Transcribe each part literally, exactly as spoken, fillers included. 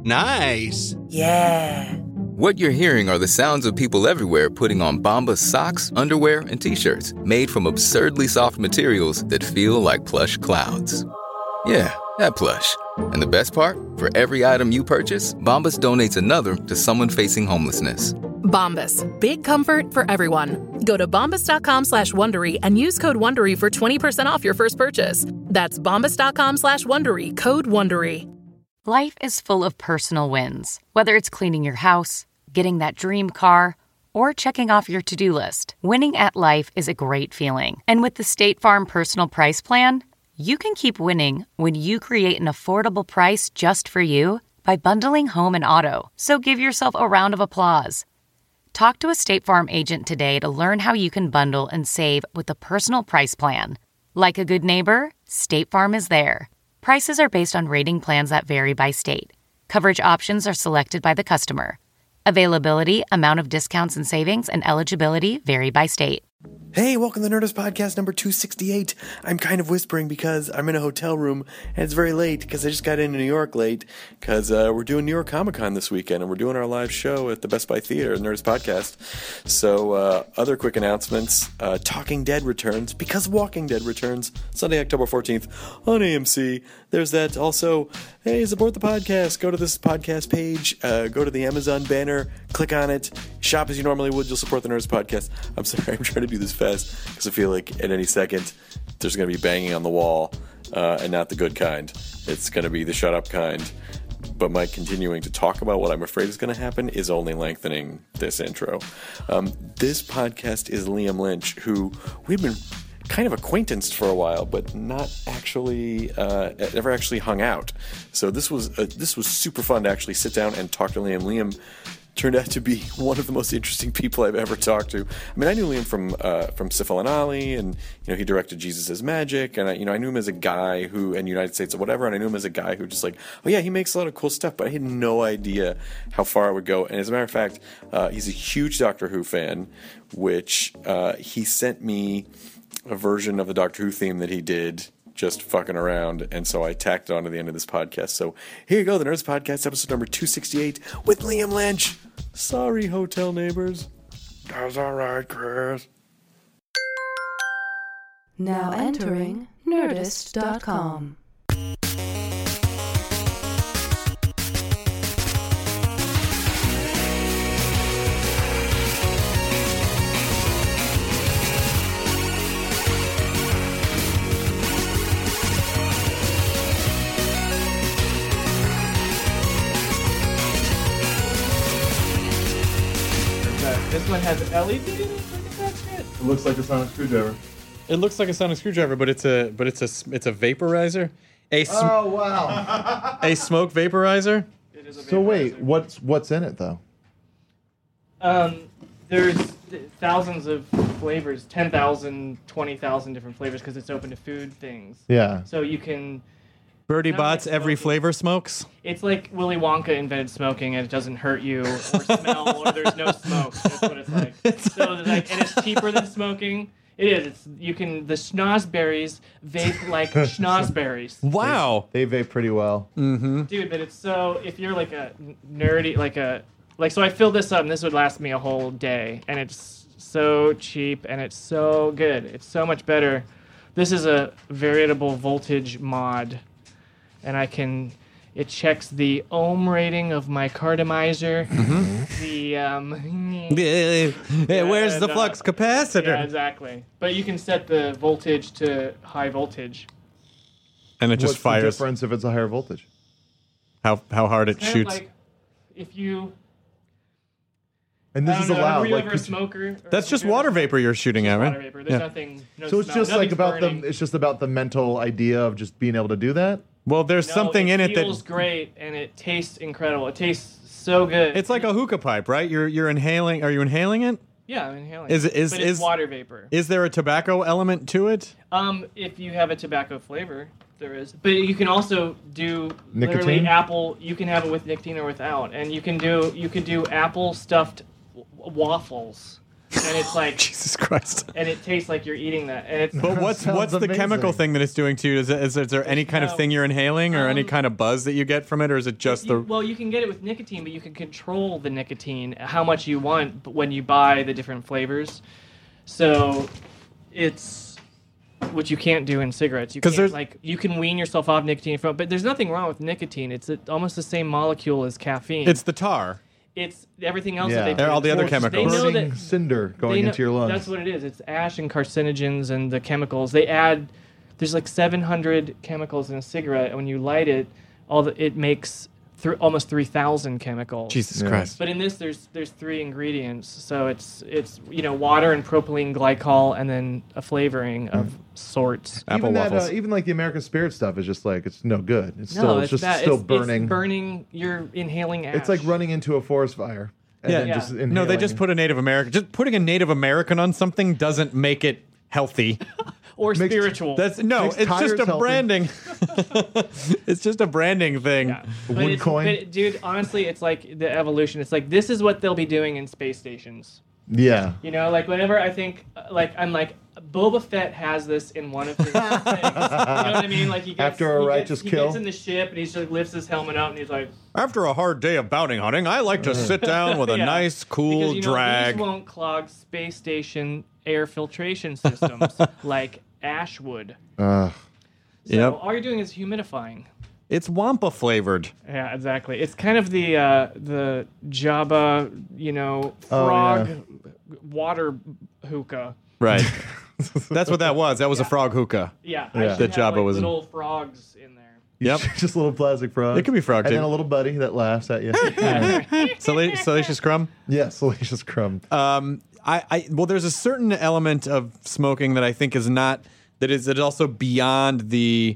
Nice. Yeah. What you're hearing are the sounds of people everywhere putting on Bombas socks, underwear, and T-shirts made from absurdly soft materials that feel like plush clouds. Yeah, that plush. And the best part? For every item you purchase, Bombas donates another to someone facing homelessness. Bombas. Big comfort for everyone. Go to bombas.com slash Wondery and use code Wondery for twenty percent off your first purchase. That's bombas.com slash Wondery. Code Wondery. Life is full of personal wins. Whether it's cleaning your house, getting that dream car, or checking off your to-do list. Winning at life is a great feeling. And with the State Farm Personal Price Plan, you can keep winning when you create an affordable price just for you by bundling home and auto. So give yourself a round of applause. Talk to a State Farm agent today to learn how you can bundle and save with the Personal Price Plan. Like a good neighbor, State Farm is there. Prices are based on rating plans that vary by state. Coverage options are selected by the customer. Availability, amount of discounts and savings, and eligibility vary by state. Hey, welcome to Nerdist Podcast number two sixty-eight. I'm kind of whispering because I'm in a hotel room and it's very late because I just got into New York late because uh, we're doing New York Comic Con this weekend and we're doing our live show at the Best Buy Theater, Nerdist Podcast. So, uh, other quick announcements. Uh, Talking Dead returns because Walking Dead returns Sunday, October fourteenth on A M C. There's that. Also, hey, support the podcast. Go to this podcast page. Uh, go to the Amazon banner. Click on it. Shop as you normally would. You'll support the Nerdist Podcast. I'm sorry, I'm trying to do this fast because I feel like at any second there's going to be banging on the wall, uh, and not the good kind. It's going to be the shut up kind. But my continuing to talk about what I'm afraid is going to happen is only lengthening this intro. Um, this podcast is Liam Lynch, who we've been kind of acquaintanced for a while, but not actually, uh, never actually hung out. So this was uh, this was super fun to actually sit down and talk to Liam. Liam turned out to be one of the most interesting people I've ever talked to. I mean, I knew Liam from uh, from Sifl and Ollie, and you know he directed Jesus is Magic, and I, you know I knew him as a guy who, in United States or whatever, and I knew him as a guy who just like, oh yeah, he makes a lot of cool stuff, but I had no idea how far it would go. And as a matter of fact, uh, he's a huge Doctor Who fan, which uh, he sent me a version of the Doctor Who theme that he did just fucking around, and so I tacked it on to the end of this podcast. So here you go, the Nerds Podcast, episode number two sixty-eight with Liam Lynch. Sorry, hotel neighbors. That's all right, Chris. Now entering Nerdist dot com. This one has L E D in it. I think that's it. It looks like a sonic screwdriver. It looks like a sonic screwdriver, but it's a but it's a it's a vaporizer. A sm- oh wow! A smoke vaporizer. It is a vaporizer. So wait, what's what's in it though? Um, there's thousands of flavors, ten thousand, twenty thousand different flavors because it's open to food things. Yeah. So you can. Birdie Bots, like every flavor smokes. It's like Willy Wonka invented smoking, and it doesn't hurt you or smell, or there's no smoke. That's what it's like. It's so like, and it's cheaper than smoking. It is. It's you can the schnozberries vape like schnozberries. Wow, they, they vape pretty well. Mm-hmm. Dude, but it's so if you're like a nerdy, like a like so I filled this up, and this would last me a whole day, and it's so cheap, and it's so good. It's so much better. This is a variable voltage mod. And I can, it checks the ohm rating of my cardomizer. Mm-hmm. The, um... yeah, where's the uh, flux capacitor? Yeah, exactly. But you can set the voltage to high voltage. And it just What's fires. What's the difference if it's a higher voltage? How how hard it It's kind shoots. of like if you... And this I don't is know, allowed. Were you like, ever a smoker? That's just water vapor you're shooting at, right? Water vapor. There's yeah. nothing, no So it's smell. just like Nothing's about burning. the. It's just about the mental idea of just being able to do that. Well, there's No, something it in it that feels great, and it tastes incredible. It tastes so good. it's like a hookah pipe, right? You're you're inhaling. Are you inhaling it? Yeah, I'm inhaling. Is is but is it's water vapor? Is there a tobacco element to it? Um, if you have a tobacco flavor, there is. But you can also do Nicotine? literally apple. You can have it with nicotine or without, and you can do you can do apple stuffed w- waffles. and it's like Jesus Christ. and it tastes like you're eating that. And it's But what's Sounds what's the amazing. chemical thing that it's doing to you? Is, it, is, is there any kind of no- thing you're inhaling or any Um, kind of buzz that you get from it, or is it just You- the? well, you can get it with nicotine, but you can control the nicotine how much you want b- when you buy the different flavors. So it's what you can't do in cigarettes. You 'Cause can't there's- like you can wean yourself off nicotine from, but there's nothing wrong with nicotine. It's a, almost the same molecule as caffeine. It's the tar. it's everything else Yeah. that they They're do. all the It's- other Well, it's chemicals. They know burning that- cinder going they know- into your lungs. That's what it is. It's ash and carcinogens and the chemicals. They add there's like seven hundred chemicals in a cigarette, and when you light it, all the, it makes th- almost three thousand chemicals. Jesus Yeah. Christ. But in this, there's there's three ingredients, so it's it's you know water and propylene glycol, and then a flavoring of sorts. Apple even that, waffles. uh, even like the American Spirit stuff is just like it's no good. It's No, still it's it's just bad. still it's, burning. It's burning. You're inhaling ash. It's like running into a forest fire. And Yeah. then Yeah. just No, they inhaling. just put a Native American. Just putting a Native American on something doesn't make it healthy. or makes- spiritual. That's no. Makes It's just tires a healthy. branding. It's just a branding thing. yeah. A But wood it's- coin? but, dude, honestly, it's like the evolution. It's like this is what they'll be doing in space stations. Yeah. You know, like whenever I think, uh, like I'm like Boba Fett has this in one of his things. You know what I mean? Like he gets, After a he righteous gets, kill? he gets in the ship and he just lifts his helmet up and he's like, After a hard day of bounty hunting, I like to sit down with a Yeah. nice, cool because, you know, drag. these won't clog space station air filtration systems like ash would. Uh, So Yep. all you're doing is humidifying. It's Wampa flavored. Yeah, exactly. It's kind of the uh, the Jabba, you know, Oh, frog yeah. water hookah. Right. That's what that was. That was a frog hookah. Yeah, Yeah. I should That have, Jabba like, was in- little frogs in there. Yep. just a little plastic frog. It could be frog, And too. then a little buddy that laughs at you. Sala- Salacious Crumb. yeah, salacious crumb. Um, I, I well, there's a certain element of smoking that I think is not that is that is also beyond the,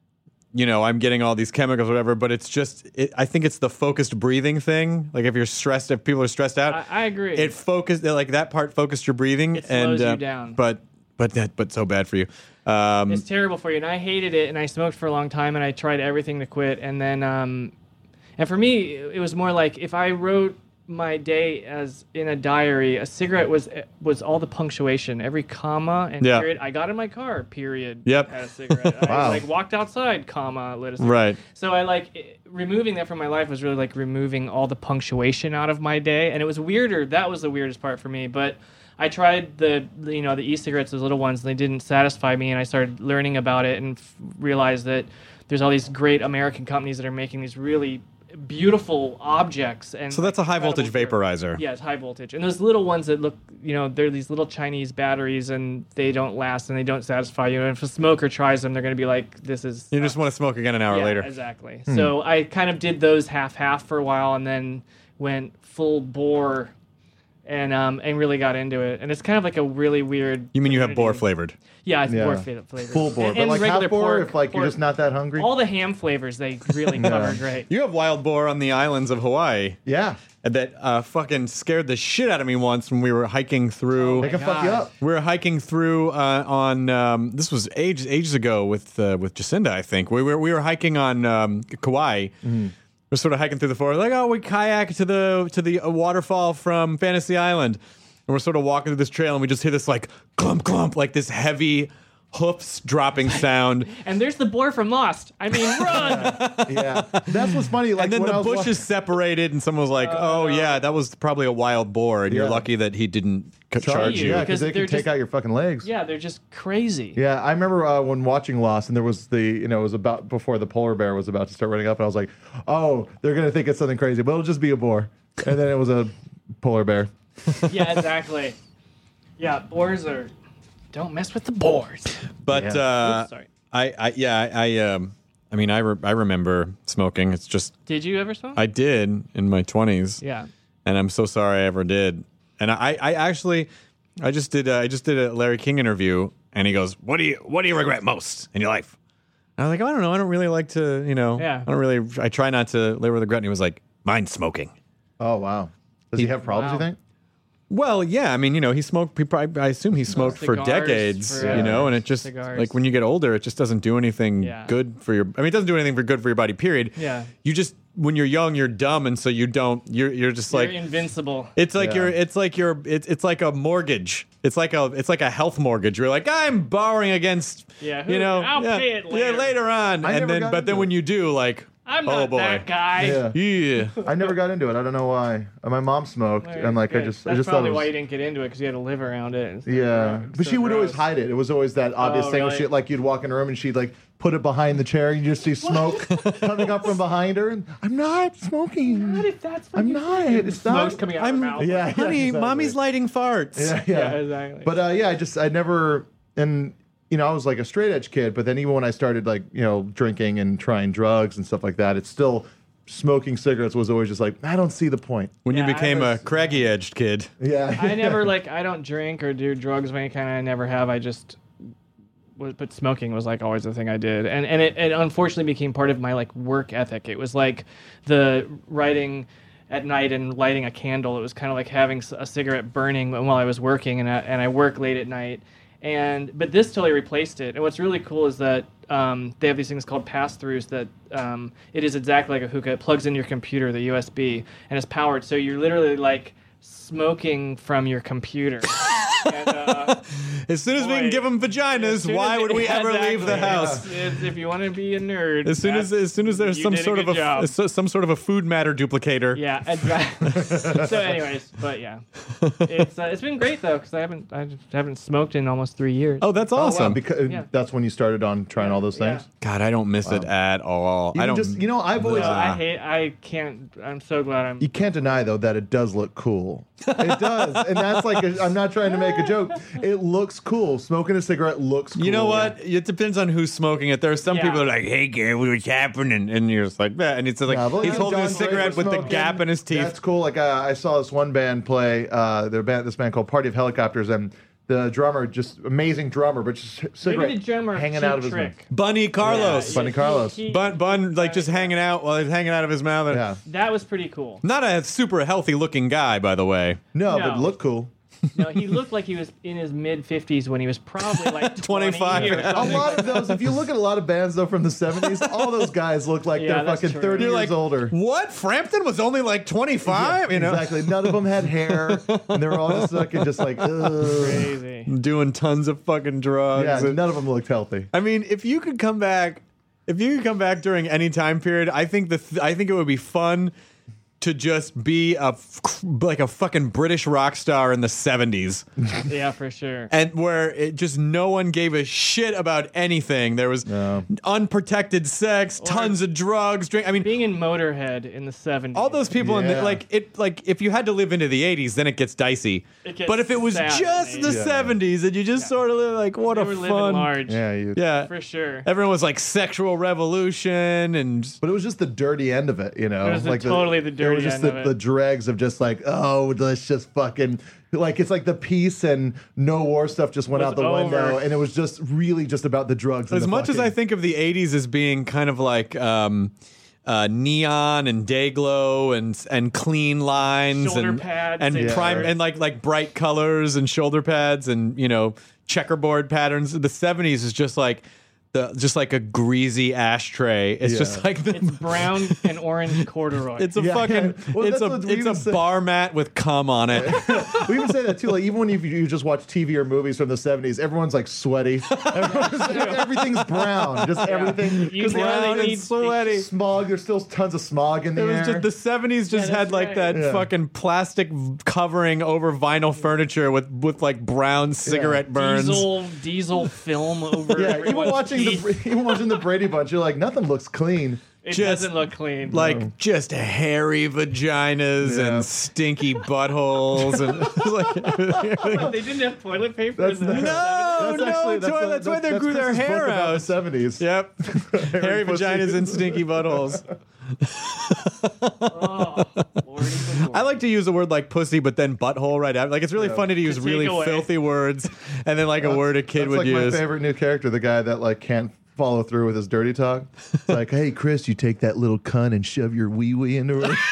you know, I'm getting all these chemicals, or whatever. But it's just, it, I think it's the focused breathing thing. Like if you're stressed, if people are stressed out, I, I agree. it focused like that part focused your breathing. It and slows you uh, down. But but that but so bad for you. Um, It's terrible for you, and I hated it, and I smoked for a long time, and I tried everything to quit, and then, um, and for me, it was more like if I wrote my day as in a diary, a cigarette was was all the punctuation, every comma and Yeah. period. I got in my car, period. Yep. Had a cigarette. Wow. I like walked outside, comma, lit a cigarette. Right. So I like it, removing that from my life was really like removing all the punctuation out of my day, and it was weirder. That was the weirdest part for me, but. I tried the, the, you know, the e-cigarettes, those little ones, and they didn't satisfy me, and I started learning about it and f- realized that there's all these great American companies that are making these really beautiful objects. And so that's a high voltage incredible- vaporizer. Yeah, it's high voltage. And those little ones that look, you know, they're these little Chinese batteries, and they don't last, and they don't satisfy you. And if a smoker tries them, they're going to be like, this is... You just want to smoke again an hour yeah, later. exactly. So I kind of did those half-half for a while, and then went full bore and um and really got into it. And it's kind of like a really weird... You mean you have boar community. flavored? Yeah, it's Yeah. boar fla- flavored. Full bore. And, but and like regular half bore, pork, if like you're pork. just not that hungry. All the ham flavors, they really cover great. You have wild boar on the islands of Hawaii. yeah. That uh, fucking scared the shit out of me once when we were hiking through. They can fuck you God. up. we were hiking through uh, on um, this was ages ages ago with uh, with Jacinda, I think. We were we were hiking on um, Kauai. We're sort of hiking through the forest, like oh, we kayak to the to the uh, waterfall from Fantasy Island, and we're sort of walking through this trail, and we just hear this like clump clump, like this heavy hoofs dropping sound. And there's the boar from Lost. I mean, run! Yeah. That's what's funny. Like And then when I the was bushes watching- separated, and someone was like, "Oh yeah, that was probably a wild boar," and you're Yeah. lucky that he didn't c- charge you. Yeah, because because they they're can take just- out your fucking legs. Yeah, they're just crazy. Yeah, I remember uh, when watching Lost, and there was the, you know, it was about before the polar bear was about to start running up, and I was like, oh, they're gonna think it's something crazy, but it'll just be a boar, and then it was a polar bear. Yeah, exactly. Yeah, boars are... Don't mess with the boars. But Yeah. uh, Oops, sorry. I, I, yeah, I, I, um, I mean, I, re- I remember smoking. It's just Did you ever smoke? I did in my twenties, yeah. and I'm so sorry I ever did. And I, I actually, I just did, uh, I just did a Larry King interview, and he goes, "What do you, what do you regret most in your life?" And I was like, oh, I don't know. I don't really like to, you know, Yeah. I don't really. I try not to live with regret. And he was like, "Mine's smoking." Oh wow, does he, have problems? You wow. think? Well, yeah, I mean, you know, he smoked. He probably, I assume he smoked for cigars decades, forever. you know, and it just Cigars. like when you get older, it just doesn't do anything Yeah. good for your. I mean, it doesn't do anything for good for your body. Period. Yeah. You just when you're young, you're dumb, and so you don't. You're you're just You're like invincible. It's like Yeah. you're. It's like you're. It's it's like a mortgage. It's like a. It's like a health mortgage. You're like, I'm borrowing against. Yeah, who- you know. I'll yeah, pay it Yeah, later. later on. I and never then, got but then into when it. you do, like, I'm oh not boy, that guy. Yeah. yeah. I never got into it. I don't know why. Uh, My mom smoked, Very and like I good. just, That's I just thought probably it was. why you didn't get into it because you had to live around it. and stuff. Yeah, but So she would always gross. hide it. It was always that obvious Oh, thing where really? she like you'd walk in a room and she'd like put it behind the chair and you just see smoke coming up from behind her. And I'm not smoking. What if that's what I'm you not. think? It's Smoke's not. coming out I'm- of her mouth. Yeah, yeah, Honey, exactly. mommy's lighting farts. Yeah, Yeah, yeah. exactly. But uh, yeah, I just I never and you know I was like a straight edge kid, but then even when I started like you know drinking and trying drugs and stuff like that, it's still smoking cigarettes was always just like I don't see the point. When Yeah, you I became was- a craggy-edged kid. Yeah, I never like I don't drink or do drugs of any kind. I never have. I just was, but smoking was like always the thing I did, and and it, it unfortunately became part of my like work ethic. It was like the writing at night and lighting a candle. It was kind of like having s- a cigarette burning while I was working, and I, and I work late at night. And but this totally replaced it. And what's really cool is that um, they have these things called pass-throughs that um, it is exactly like a hookah. It plugs in your computer, the U S B, and it's powered. So you're literally like smoking from your computer. and, uh, As soon as we can Boy, give them as vaginas, soon why as- would we yeah, ever leave the exactly. house? It's- it's- if you want to be a nerd, As soon as that's- as soon as there's you some did sort of good a job. s- some sort of a food matter duplicator. Yeah, exactly. So, anyways, but yeah, it's uh, it's been great though because I haven't I just haven't smoked in almost three years. Oh, that's Oh, wow, awesome. because Yeah. that's when you started on trying all those Yeah. things. God, I don't miss it at all. Even I don't. just you know I've always No, I Ah. hate. I can't. I'm so glad I'm. You can't deny though that it does look cool. It does, and that's like a, I'm not trying to make a joke. It looks cool. Smoking a cigarette looks cool. You know what? It depends on who's smoking it. There are some Yeah. people that are like, "Hey, Gary, what's happening?" And you're just like, "That," and it's like Yeah, but he's like holding a John cigarette Draper with the smoking, gap in his teeth. That's cool. Like uh, I saw this one band play. Uh, their band, this band called Party of Helicopters, and the drummer, just amazing drummer, but just Maybe cigarette the drummer hanging cheap out of his mouth. trick. Bunny Carlos, Bunny Carlos. Bun, Bun, like just hanging out while he's hanging out of his mouth. Yeah. That was pretty cool. Not a super healthy looking guy, by the way. No, No. but look cool. No, he looked like he was in his mid fifties when he was probably like twenty-five. twenty or A something. lot of those, if you look at a lot of bands though from the seventies, all those guys look like Yeah, they're that's fucking true. thirty You're years like, older. what? Frampton was only like twenty-five. You know, Exactly. None of them had hair, and they were all just fucking just like, ugh. Crazy. doing tons of fucking drugs. Yeah, and- none of them looked healthy. I mean, if you could come back, if you could come back during any time period, I think the th- I think it would be fun to just be a f- like a fucking British rock star in the seventies, Yeah, for sure. and where it just no one gave a shit about anything. There was No. unprotected sex, tons of drugs, drink. I mean, Being in Motorhead in the seventies. all those people in the, Yeah. like it like if you had to live into the eighties, then it gets dicey. It gets but if it was sad in just the the eighties. seventies and you just sort of live like what They a were living fun large. Yeah, you. yeah. For sure. Everyone was like sexual revolution and But it was just the dirty end of it, you know. It was the- like totally the It dirty was just end the, of it. the dregs of just like, oh, let's just fucking like it's like the peace and no war stuff just went Was out the over. window, and it was just really just about the drugs. and as the much as I fucking- think of the eighties as being kind of like um, uh, neon and day glow and and clean lines Shoulder and pads and and- prime Yeah. and like like bright colors and shoulder pads and you know checkerboard patterns. The seventies is just like the just like a greasy ashtray. It's Yeah. just like the, It's brown and orange corduroy. it's a Yeah, fucking yeah. Well, it's that's a what we it's even a said. bar mat with cum on it. we even say that too. Like even when you, you just watch T V or movies from the seventies, everyone's like sweaty. Everyone's- everything's brown. Just everything. You 'cause know everything they is need- sweaty. smog. There's still tons of smog in the It was air. just the seventies just Yeah, had that's like right. that Yeah. fucking plastic v- covering over vinyl furniture with with like brown cigarette burns. Diesel diesel film over yeah, even everyone's watching teeth. the even watching the Brady Bunch, you're like nothing looks clean. It just doesn't look clean. Like just hairy vaginas Yeah. and stinky buttholes and like they didn't have toilet paper That's in the the- no, That's no, actually- that's toy- the- that's why they that's grew their Chris's book hair about the out. seventies. Yep, hairy pussy. vaginas and stinky buttholes. Oh, Lordy good Lord. I like to use a word like pussy, but then butthole right after. Like it's really funny to use take really away. filthy words and then like a word a kid That's would like use. my favorite new character, the guy that like can't follow through with his dirty talk. It's like, hey Chris, you take that little cunt and shove your wee wee into her.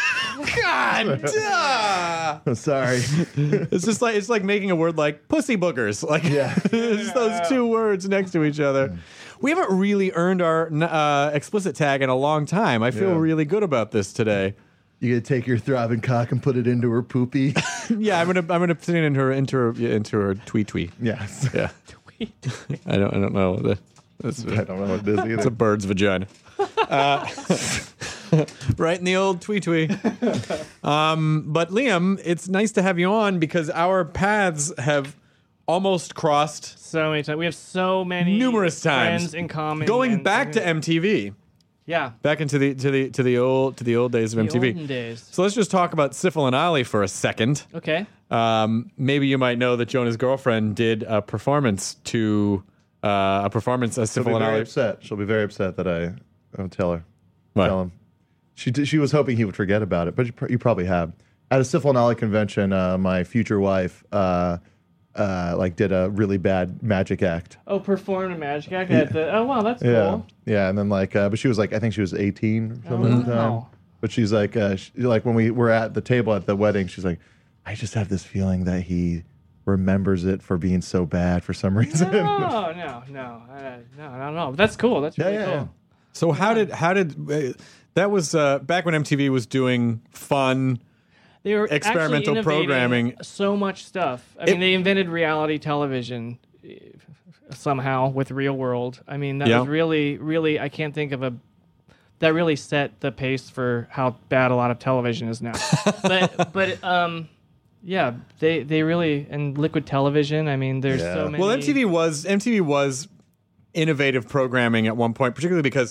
God, duh. I'm sorry. It's just like it's like making a word like pussy boogers. Like Yeah. it's those two words next to each other. We haven't really earned our uh, explicit tag in a long time. I feel Yeah. really good about this today. You gonna take your throbbing cock and put it into her poopy? Yeah, I'm gonna I'm gonna put it in her into her into her tweet tweet. Yes. Yeah. I don't I don't know. The- That's, I don't know what it is either. it's a bird's vagina. Uh, right in the old twee twee. Um, but Liam, it's nice to have you on because our paths have almost crossed So many times. We have so many numerous times friends in common. going and- back to M T V, yeah, back into the to the to the old to the old days of M T V. the olden days. So let's just talk about Syphil and Ollie for a second. Okay. Um, maybe you might know that Jonah's girlfriend did a performance to uh, a performance as She'll be Syphil and very Ollie. upset. She'll be very upset that I don't tell her. What? Tell him. She d- she was hoping he would forget about it, but you, pr- you probably have. At a Syphil and Ollie convention, uh, my future wife uh, uh, like did a really bad magic act. Oh, performed a magic act at the. Oh wow, that's Yeah, cool. yeah, and then like, uh, but she was like, I think she was eighteen or something Oh, at the time. wow. But she's like, uh, she, like when we were at the table at the wedding, she's like, I just have this feeling that he remembers it for being so bad for some reason. No, no, no, uh, no, no, no. That's cool. That's Yeah, really yeah, cool. yeah. So how did how did uh, that was uh, back when M T V was doing fun. They were Experimental actually innovating programming. So much stuff. I It- mean, they invented reality television uh, somehow with Real World. I mean, that Yeah. was really, really. I can't think of a. That really set the pace for how bad a lot of television is now. but but um, yeah, they they really and Liquid Television. I mean, there's Yeah. so many. Well, M T V was M T V was innovative programming at one point, particularly because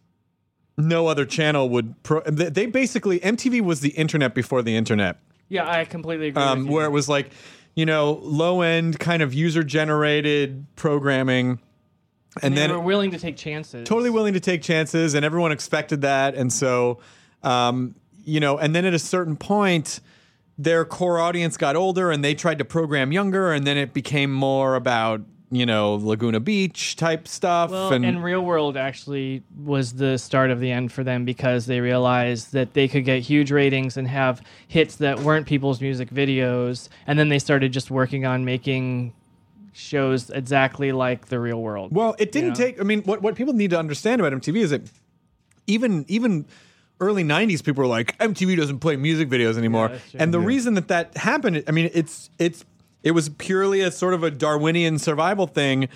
no other channel would. Pro- they they basically M T V was the internet before the internet, Yeah, I completely agree. um, with you. where it was like, you know, low end kind of user generated programming, and they then were willing to take chances. totally willing to take chances, and everyone expected that, and so, um, you know, and then at a certain point, their core audience got older, and they tried to program younger, and then it became more about, you know, Laguna Beach type stuff, Well, and, and Real World actually was the start of the end for them because they realized that they could get huge ratings and have hits that weren't people's music videos, and then they started just working on making shows exactly like the Real World. well, it didn't know? take. I mean, what what people need to understand about M T V is that even even early nineties people were like, M T V doesn't play music videos anymore, that's true. and the reason that that happened, I mean, it's it's it was purely a sort of a Darwinian survival thing.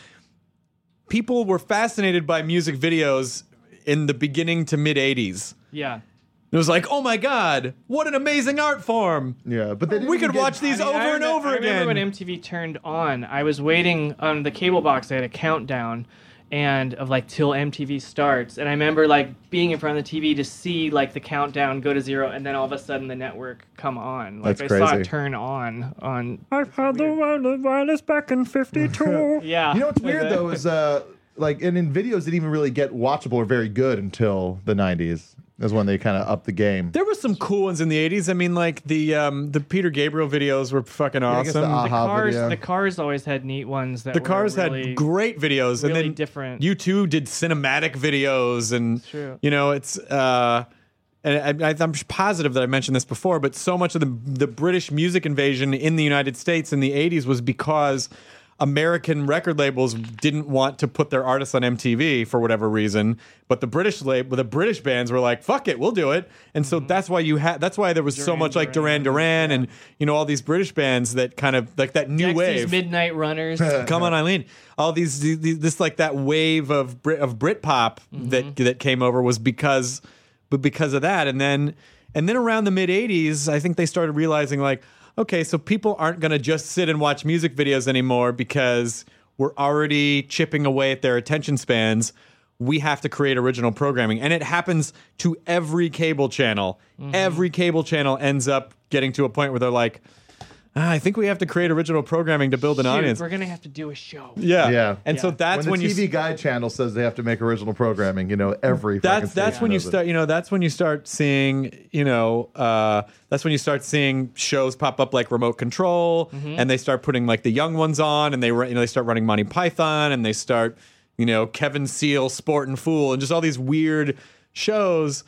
People were fascinated by music videos in the beginning to mid eighties. Yeah. It was like, oh my God, what an amazing art form. Yeah, but they didn't We even could get- watch these I mean, over I and remem- over I remember again. when M T V turned on, I was waiting on the cable box. They had a countdown and of like till M T V starts, and I remember like being in front of the T V to see like the countdown go to zero, and then all of a sudden the network come on. Like That's I saw crazy. it turn on on. I've had the wireless, wireless back in fifty-two. Yeah. You know what's weird though is uh, like, and in videos didn't even really get watchable or very good until the nineties. Is when they kind of upped the game. There were some cool ones in the eighties. I mean, like the um, the Peter Gabriel videos were fucking I guess the awesome. The Aha cars, video. the cars always had neat ones. That The were Cars really, had great videos, and really then different. U two did cinematic videos, and true. you know, it's. Uh, and I, I, I'm positive that I mentioned this before, but so much of the the British music invasion in the United States in the eighties was because American record labels didn't want to put their artists on M T V for whatever reason, but the British label, the British bands were like, "Fuck it, we'll do it." And so that's why you had. That's why there was so Duran much like Duran Duran and you know all these British bands that kind of like that new Dexys wave. Midnight Runners. Come on, Eileen. All these, these this like that wave of Brit of Britpop that that came over was because, but because of that, and then and then around the mid eighties, I think they started realizing like, okay, so people aren't going to just sit and watch music videos anymore because we're already chipping away at their attention spans. We have to create original programming, and it happens to every cable channel. Every cable channel ends up getting to a point where they're like, ah, I think we have to create original programming to build an Shoot, audience. we're gonna have to do a show. Yeah, Yeah. And so Yeah. that's when when, the you T V Guide channel says they have to make original programming, you know, every fucking that's that's station when you does it. start you know that's when you start seeing you know uh, that's when you start seeing shows pop up like Remote Control, and they start putting like the young ones on, and they ru- you know they start running Monty Python, and they start you know Kevin Seal Sport and Fool, and just all these weird shows.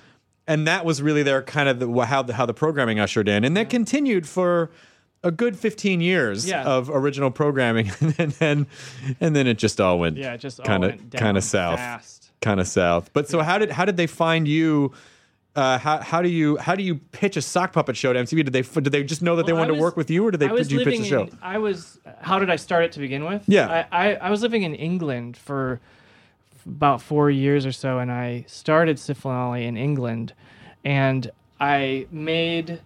and that was really their kind of the, how the how the programming ushered in, and that continued for a good fifteen years Yeah. of original programming, and then and then it just all went Yeah, it just all kind of went down kind of south, fast. kind of south. But so how did how did they find you? Uh, how how do you how do you pitch a sock puppet show to M T V? Did they did they just know that they Well, I wanted was- to work with you, or did they I was did you pitch the living show? in- I was. How did I start it to begin with? Yeah. I, I, I was living in England for about four years or so, and I started Sifl and Ollie in England, and I made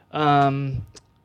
um,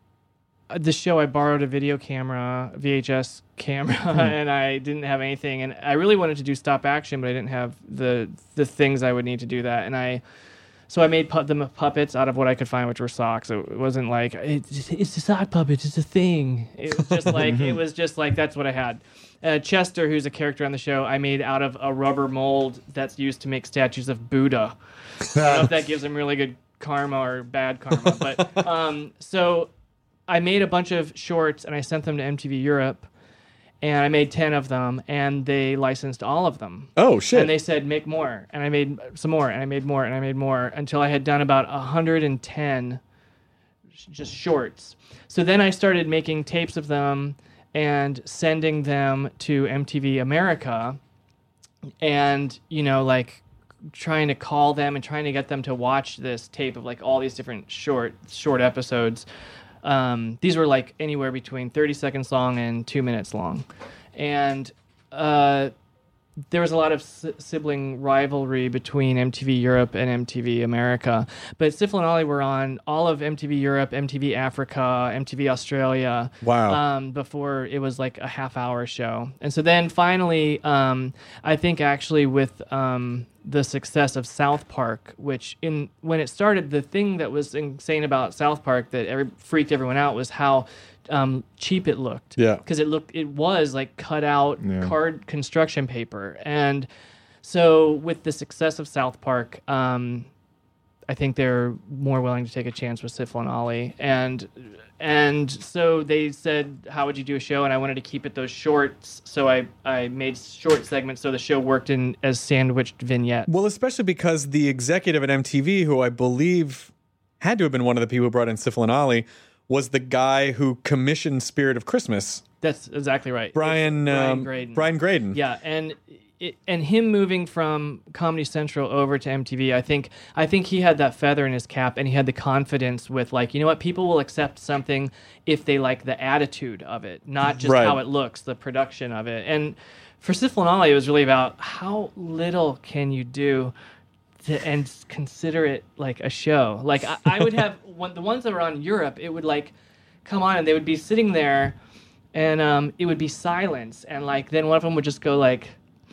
the show. I borrowed a video camera, V H S camera, and I didn't have anything, and I really wanted to do stop action, but I didn't have the the things I would need to do that, and I. So I made pu- them puppets out of what I could find, which were socks. So it wasn't like it's, it's a sock puppet, it's a thing. It was just like it was just like that's what I had. Uh, Chester, who's a character on the show, I made out of a rubber mold that's used to make statues of Buddha. I don't know if that gives him really good karma or bad karma, but um, so I made a bunch of shorts and I sent them to M T V Europe. And I made ten of them, and they licensed all of them. Oh, shit. And they said, make more. And I made some more, and I made more, and I made more, until I had done about one hundred ten sh- just shorts. So then I started making tapes of them and sending them to M T V America, and, you know, like, trying to call them and trying to get them to watch this tape of, like, all these different short short episodes. Um, these were like anywhere between thirty seconds long and two minutes long. And uh, there was a lot of si- sibling rivalry between M T V Europe and M T V America. But Sifl and Ollie were on all of M T V Europe, M T V Africa, M T V Australia. Wow. Um, before it was like a half hour show. And so then finally, um, I think actually with um, the success of South Park, which in when it started, the thing that was insane about South Park that every, freaked everyone out was how um, cheap it looked. Yeah. Because it looked, it was like cut out Yeah. card construction paper. And so with the success of South Park, um, I think they're more willing to take a chance with Sifl and Ollie. And and so they said, how would you do a show? And I wanted to keep it those shorts. So I, I made short segments so the show worked in as sandwiched vignettes. Well, especially because the executive at M T V, who I believe had to have been one of the people who brought in Sifl and Ollie, was the guy who commissioned Spirit of Christmas. That's exactly right. Brian, It's Brian um, Graydon. Brian Graydon. Yeah, and it, and him moving from Comedy Central over to M T V, I think I think he had that feather in his cap, and he had the confidence with like, you know what, people will accept something if they like the attitude of it, not just Right. how it looks, the production of it. And for Sifl and Ollie, it was really about how little can you do to, and consider it like a show. Like I, I would have one, the ones that were on Europe, it would like come on and they would be sitting there, and um, it would be silence, and like then one of them would just go like.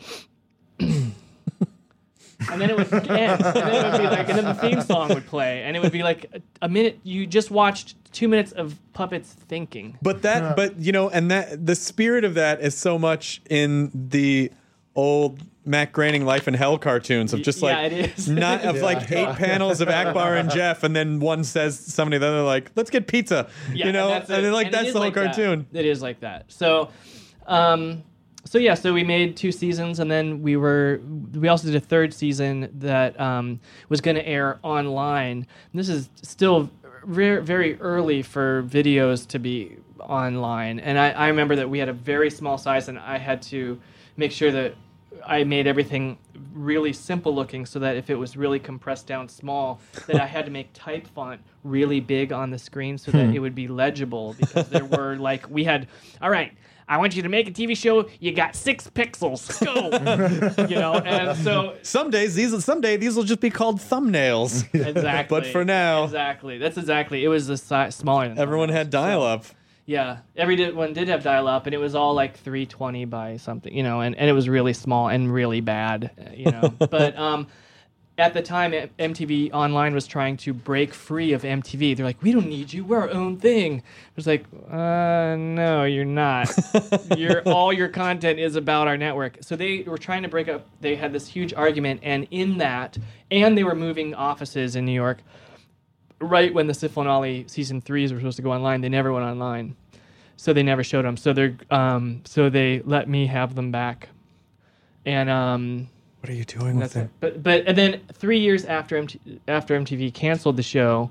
And then it would end, and then it would be like, and then the theme song would play, and it would be like a, a minute. You just watched two minutes of puppets thinking. But that, but you know, and that the spirit of that is so much in the old Matt Groening Life in Hell cartoons of just Yeah, like it is. not of like eight panels of Akbar and Jeff, and then one says somebody, then they're like, "Let's get pizza," Yeah, you know, and, that's and it. then like And it that's is the whole like that. cartoon. It is like that. So, um, so yeah, so we made two seasons, and then we were we also did a third season that um, was going to air online. And this is still very very early for videos to be online, and I, I remember that we had a very small size, and I had to make sure that I made everything really simple looking so that if it was really compressed down small, that I had to make type font really big on the screen so that it would be legible, because there were like, we had, all right, I want you to make a T V show, you got six pixels, go! You know, and so... Some days these, someday these will just be called thumbnails. Exactly. But for now, Exactly. That's exactly, it was a si- smaller than everyone thumbnails. had dial-up. Yeah, every di- one did have dial-up, and it was all like three twenty by something, you know, and, and it was really small and really bad, uh, you know. But um, at the time, M- MTV Online was trying to break free of M T V. They're like, we don't need you, we're our own thing. It was like, uh, no, you're not. Your all your content is about our network. So they were trying to break up. They had this huge argument, and in that, and they were moving offices in New York. Right when the Sifl and Ollie season threes were supposed to go online, they never went online, so they never showed them. So they're um, so they let me have them back, and um, What are you doing with That's it? it. But but and then three years after M T- after M T V canceled the show,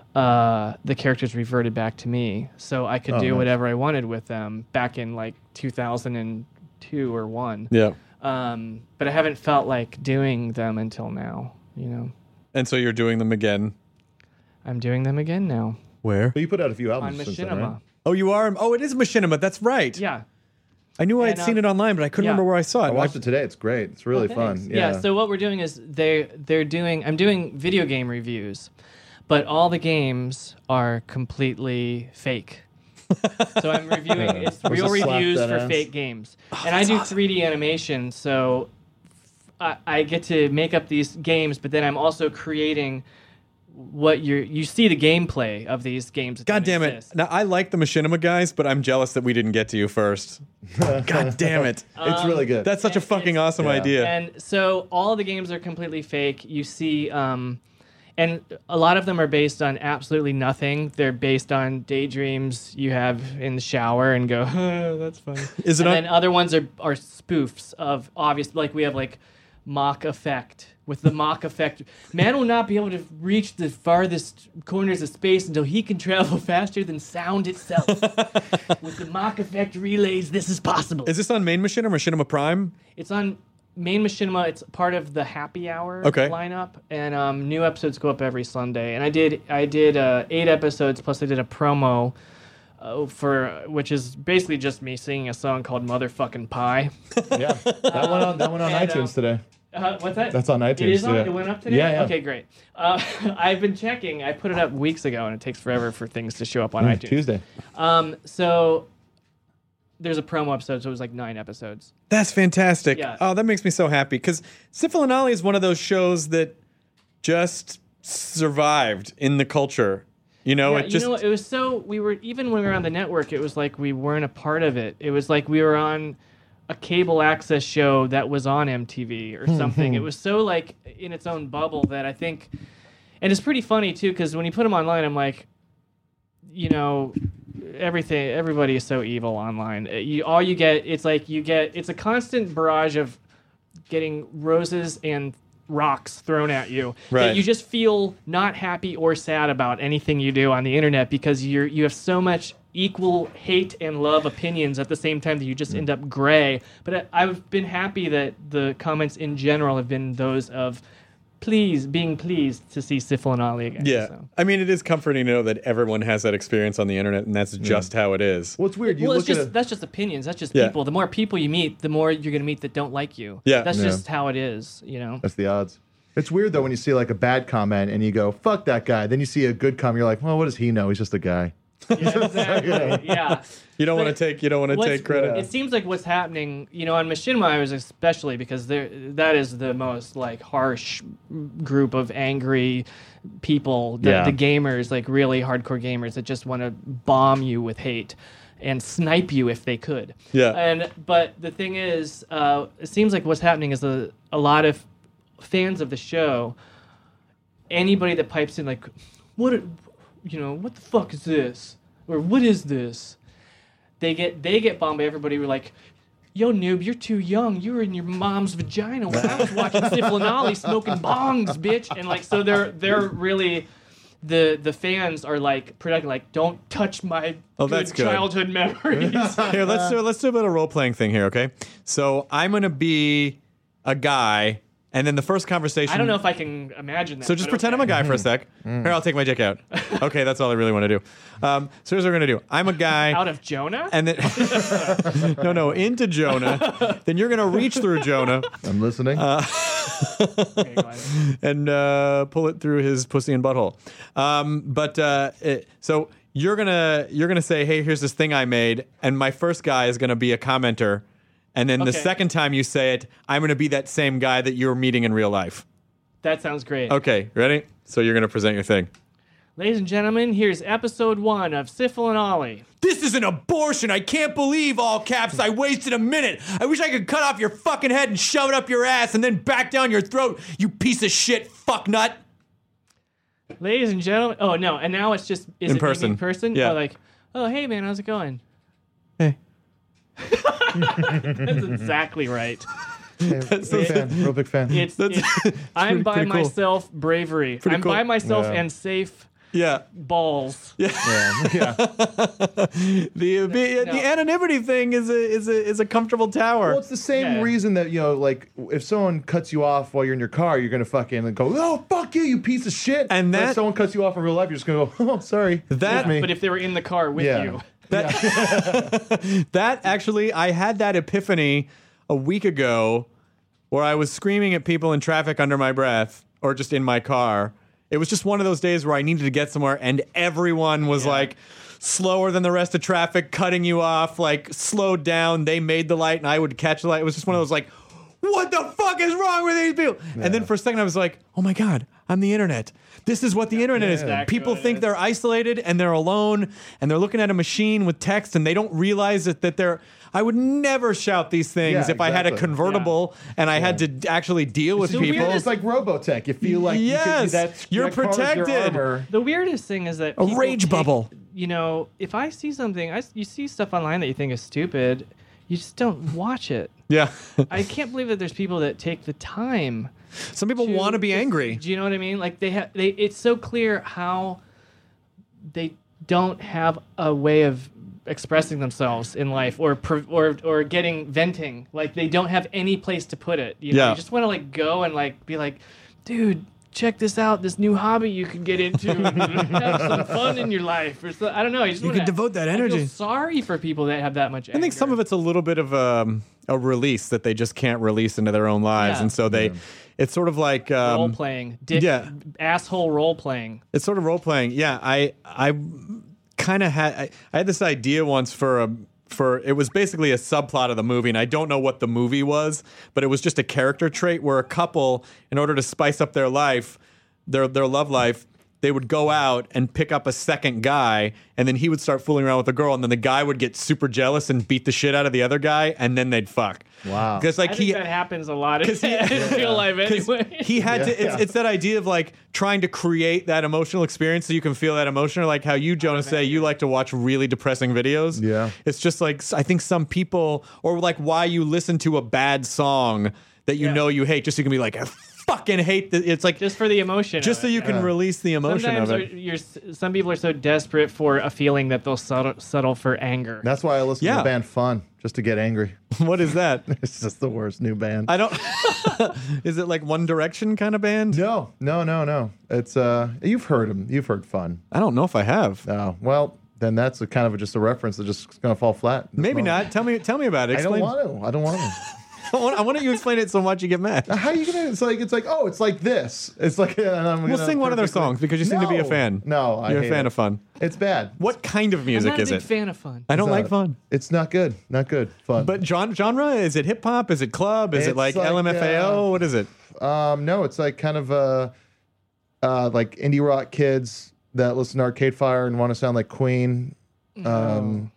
uh, the characters reverted back to me, so I could Oh, do nice. whatever I wanted with them back in like two thousand two or one. Yeah. Um, but I haven't felt like doing them until now. You know, And so you're doing them again. I'm doing them again now Where? But you put out a few on albums since then, Machinima. right? Oh, you are? Oh, it is Machinima. That's right. Yeah. I knew I had And, seen um, it online, but I couldn't yeah. remember where I saw it. I watched it today. It's great. It's really Oh, fun. thanks. Yeah. So what we're doing is they they're doing. I'm doing video game reviews, but all the games are completely fake. So I'm reviewing. It's Where's real the slap reviews that for ass? fake games, and I do three D animation. So I, I get to make up these games, but then I'm also creating what you you see the gameplay of these games. that God don't damn it. exist. Now, I like the Machinima guys, but I'm jealous that we didn't get to you first. God damn it. it's really good. That's such a and fucking it's- awesome yeah. idea. And so all the games are completely fake. You see, um, and a lot of them are based on absolutely nothing. They're based on daydreams you have in the shower and go, oh, that's funny. Is it and on- then other ones are, are spoofs of obvious, like we have like mock effect. With the mock effect, man will not be able to reach the farthest corners of space until he can travel faster than sound itself. With the mock effect relays, this is possible. Is this on main Machinima or Machinima Prime? It's on main Machinima. It's part of the Happy Hour Okay. lineup, and um, new episodes go up every Sunday. And I did I did uh, eight episodes plus I did a promo uh, for which is basically just me singing a song called "Motherfucking Pie." yeah. That went on. That went on And, iTunes um, today. Uh, what's that? That's on iTunes. It is on. yeah. It went up today. Yeah, yeah. Okay, great. Uh, I've been checking. I put it up weeks ago, and it takes forever for things to show up on Mm, iTunes. Tuesday. Um, so there's a promo episode, so it was like nine episodes. That's fantastic. Yeah. Oh, that makes me so happy because Sifl and Ollie is one of those shows that just survived in the culture. You know, Yeah, it just you know, it was so we were even when we were on the network, it was like we weren't a part of it. It was like we were on a cable access show that was on M T V or something. It was so like in its own bubble that I think, and it's pretty funny too because when you put them online, I'm like, you know, everything, everybody is so evil online. Uh, You all you get, it's like you get, it's a constant barrage of getting roses and rocks thrown at you Right. that you just feel not happy or sad about anything you do on the internet because you're you have so much equal hate and love opinions at the same time that you just end up gray. But I, I've been happy that the comments in general have been those of please being pleased to see Sifl and Ollie again. yeah. So. I mean, it is comforting to know that everyone has that experience on the internet, and that's just how it is. Well, it's weird. You Well, look it's just at a, that's just opinions. That's just Yeah. people. The more people you meet, the more you're gonna meet that don't like you. Yeah. That's Yeah. just how it is. You know. that's the odds. It's weird though when you see like a bad comment and you go fuck that guy. Then you see a good comment, you're like, well, what does he know? He's just a guy. Yeah, exactly. Yeah. You don't want But to take. You don't want to What's- take credit. It seems like what's happening, you know, on Machinima, I was especially because there that is the most like harsh group of angry people, the, Yeah. the gamers, like really hardcore gamers that just want to bomb you with hate and snipe you if they could. Yeah. And but the thing is, uh, it seems like what's happening is a, a lot of fans of the show, anybody that pipes in like, what, are- you know, what the fuck is this? Or what is this? They get they get bombed by everybody. We're like, yo, noob, you're too young. You were in your mom's vagina when I was watching Sifl and Ollie smoking bongs, bitch. And like, so they're they're really the the fans are like productive. Like, don't touch my Oh, good that's good. childhood memories. Here, let's do let's do a bit of role playing thing here, okay? So I'm gonna be a guy, and then the first conversation. I don't know if I can imagine that. So just but pretend okay. I'm a guy for a sec. Here, I'll take my dick out. Okay, that's all I really want to do. Um, so here's what we're gonna do. I'm a guy. Out of Jonah. and then no, no, into Jonah. Then you're gonna reach through Jonah I'm listening. Okay, go ahead. and uh, pull it through his pussy and butthole. Um, but uh, it, so you're gonna you're gonna say, hey, here's this thing I made, and my first guy is gonna be a commenter, and then the Okay. second time you say it, I'm gonna be that same guy that you're meeting in real life. That sounds great. Okay, ready? So you're gonna present your thing. Ladies and gentlemen, here's episode one of Sifl and Ollie. This is an abortion. I can't believe, all caps, I wasted a minute. I wish I could cut off your fucking head and shove it up your ass and then back down your throat, you piece of shit fucknut. Ladies and gentlemen, oh no, and now it's just is In it person. in person? Yeah. Or like, oh hey man, how's it going? Hey. That's exactly right. Hey, That's big so- fan, real big fan. It's, That's- it's it's I'm pretty- by pretty cool. myself bravery. Pretty I'm cool. by myself Yeah. and safe Yeah. balls. yeah, yeah. The the, No. the anonymity thing is a is a is a comfortable tower. Well, it's the same Yeah. reason that, you know, like if someone cuts you off while you're in your car, you're gonna fucking go, "Oh, fuck you, you piece of shit." And But if that- someone cuts you off in real life, you're just gonna go, "Oh, sorry." That- Excuse me." But if they were in the car with Yeah. you, That actually, I had that epiphany a week ago where I was screaming at people in traffic under my breath or just in my car. It was just one of those days where I needed to get somewhere and everyone was like slower than the rest of traffic, cutting you off, like slowed down. They made the light and I would catch the light. It was just one of those like, what the fuck is wrong with these people? And then for a second I was like, oh my God, I'm the internet. This is what the internet is. Exactly People what it think is. they're isolated and they're alone and they're looking at a machine with text and they don't realize that, that they're. I would never shout these things Yeah, if I had a exactly. convertible and I had to actually deal with It's people. weird. It's like Robotech. You feel like Yes, you could, that's, you're that carves your protected. armor. the weirdest thing is that A people rage take- bubble. You know, if I see something, I, you see stuff online that you think is stupid, you just don't watch it. Yeah. I can't believe that there's people that take the time. Some people want to be angry. Do you know what I mean? Like they have, they. It's so clear how they don't have a way of expressing themselves in life, or pro- or or getting venting. Like they don't have any place to put it. You know, Yeah. you just want to like go and like be like, dude, check this out, this new hobby you can get into, and have some fun in your life. Or so, I don't know. You, just You wanna, can devote that I feel energy. sorry for people that have that much. I think some of it's a little bit of um, a release that they just can't release into their own lives, Yeah. and so they, it's sort of like role um, playing, dick, yeah. asshole role playing. it's sort of role playing. Yeah, I I kind of had I, I had this idea once for a for it was basically a subplot of the movie, and I don't know what the movie was, but it was just a character trait where a couple, in order to spice up their life, their their love life, they would go out and pick up a second guy, and then he would start fooling around with the girl, and then the guy would get super jealous and beat the shit out of the other guy, and then they'd fuck. Wow. Because like I he think that happens a lot in, 'cause he- in real life 'cause anyway. he had to. It's, Yeah. it's that idea of like trying to create that emotional experience so you can feel that emotion. Or like how you, Jonas, say you like to watch really depressing videos. Yeah. It's just like I think some people, or like why you listen to a bad song that you Yeah. know you hate, just so you can be like, I fucking hate this. It's like just for the emotion. just of so it. you can release the emotion Sometimes of it. are- you're, some people are so desperate for a feeling that they'll settle, settle for anger. That's why I listen Yeah. to the band Fun, just to get angry. What is that? It's just the worst new band. I don't. Is it like One Direction kind of band? no, no, no, no. It's uh, you've heard them. You've heard Fun. I don't know if I have. Oh, well, then that's a kind of a, just a reference that's just going to fall flat. at this Maybe moment. not. Tell me. Tell me about it. I don't Explain. want to. I don't want to. I want, I want you to explain it so much you get mad. How are you gonna? It's like it's like oh, it's like this. It's like and I'm We'll gonna sing one of their perfectly- songs because you seem to be a No. fan. No, I You're a hate fan it. of Fun. It's bad. What kind of I'm music not a is big it? fan of fun. I don't It's like not- Fun. It's not good. Not good. Fun. But gen- genre? Is it hip hop? Is it club? Is it It's like, like, L M F A O? uh, What is it? Um, no, it's like kind of uh, uh, like indie rock kids that listen to Arcade Fire and want to sound like Queen. Um,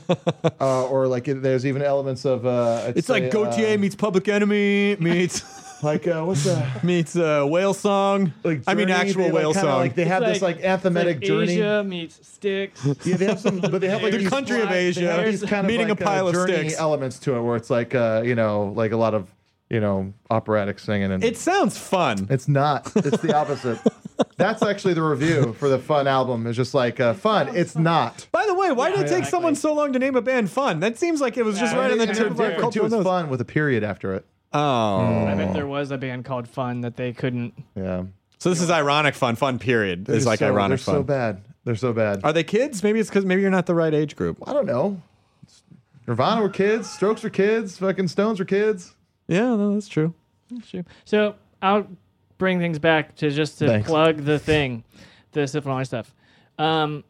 uh, or like it, there's even elements of uh, It's like say, Gautier uh, meets Public Enemy meets like uh, what's that? meets uh, Whale Song. Like I mean, Journey, actual they, like, Whale kinda Song. Like they have It's this like anthematic It's like journey. Asia meets Styx. Yeah, they have some, but they have like the these country of black Asia They have bears. these kind of meeting like, a pile uh, of journey sticks. elements to it, where it's like uh, you know, like a lot of you know operatic singing, and It sounds fun. it's not. It's the opposite. That's actually the review for the Fun album. It's just like uh, fun. It's not. By the way, why did it take exactly. someone so long to name a band Fun? That seems like it was just Yeah, right on the it's tip kind of of our different, Different too. cultural It's nose. fun with a period after it. Oh. I bet there was a band called Fun that they couldn't. Yeah. So this is ironic fun. Fun period They're is like so, ironic They're fun. so bad. They're so bad. Are they kids? Maybe it's because maybe you're not the right age group. I don't know. Nirvana were kids. Strokes were kids. Fucking Stones were kids. Yeah, no, that's true. Sure. So I'll bring things back to just to Thanks. plug the thing, the Syphilology stuff. Um,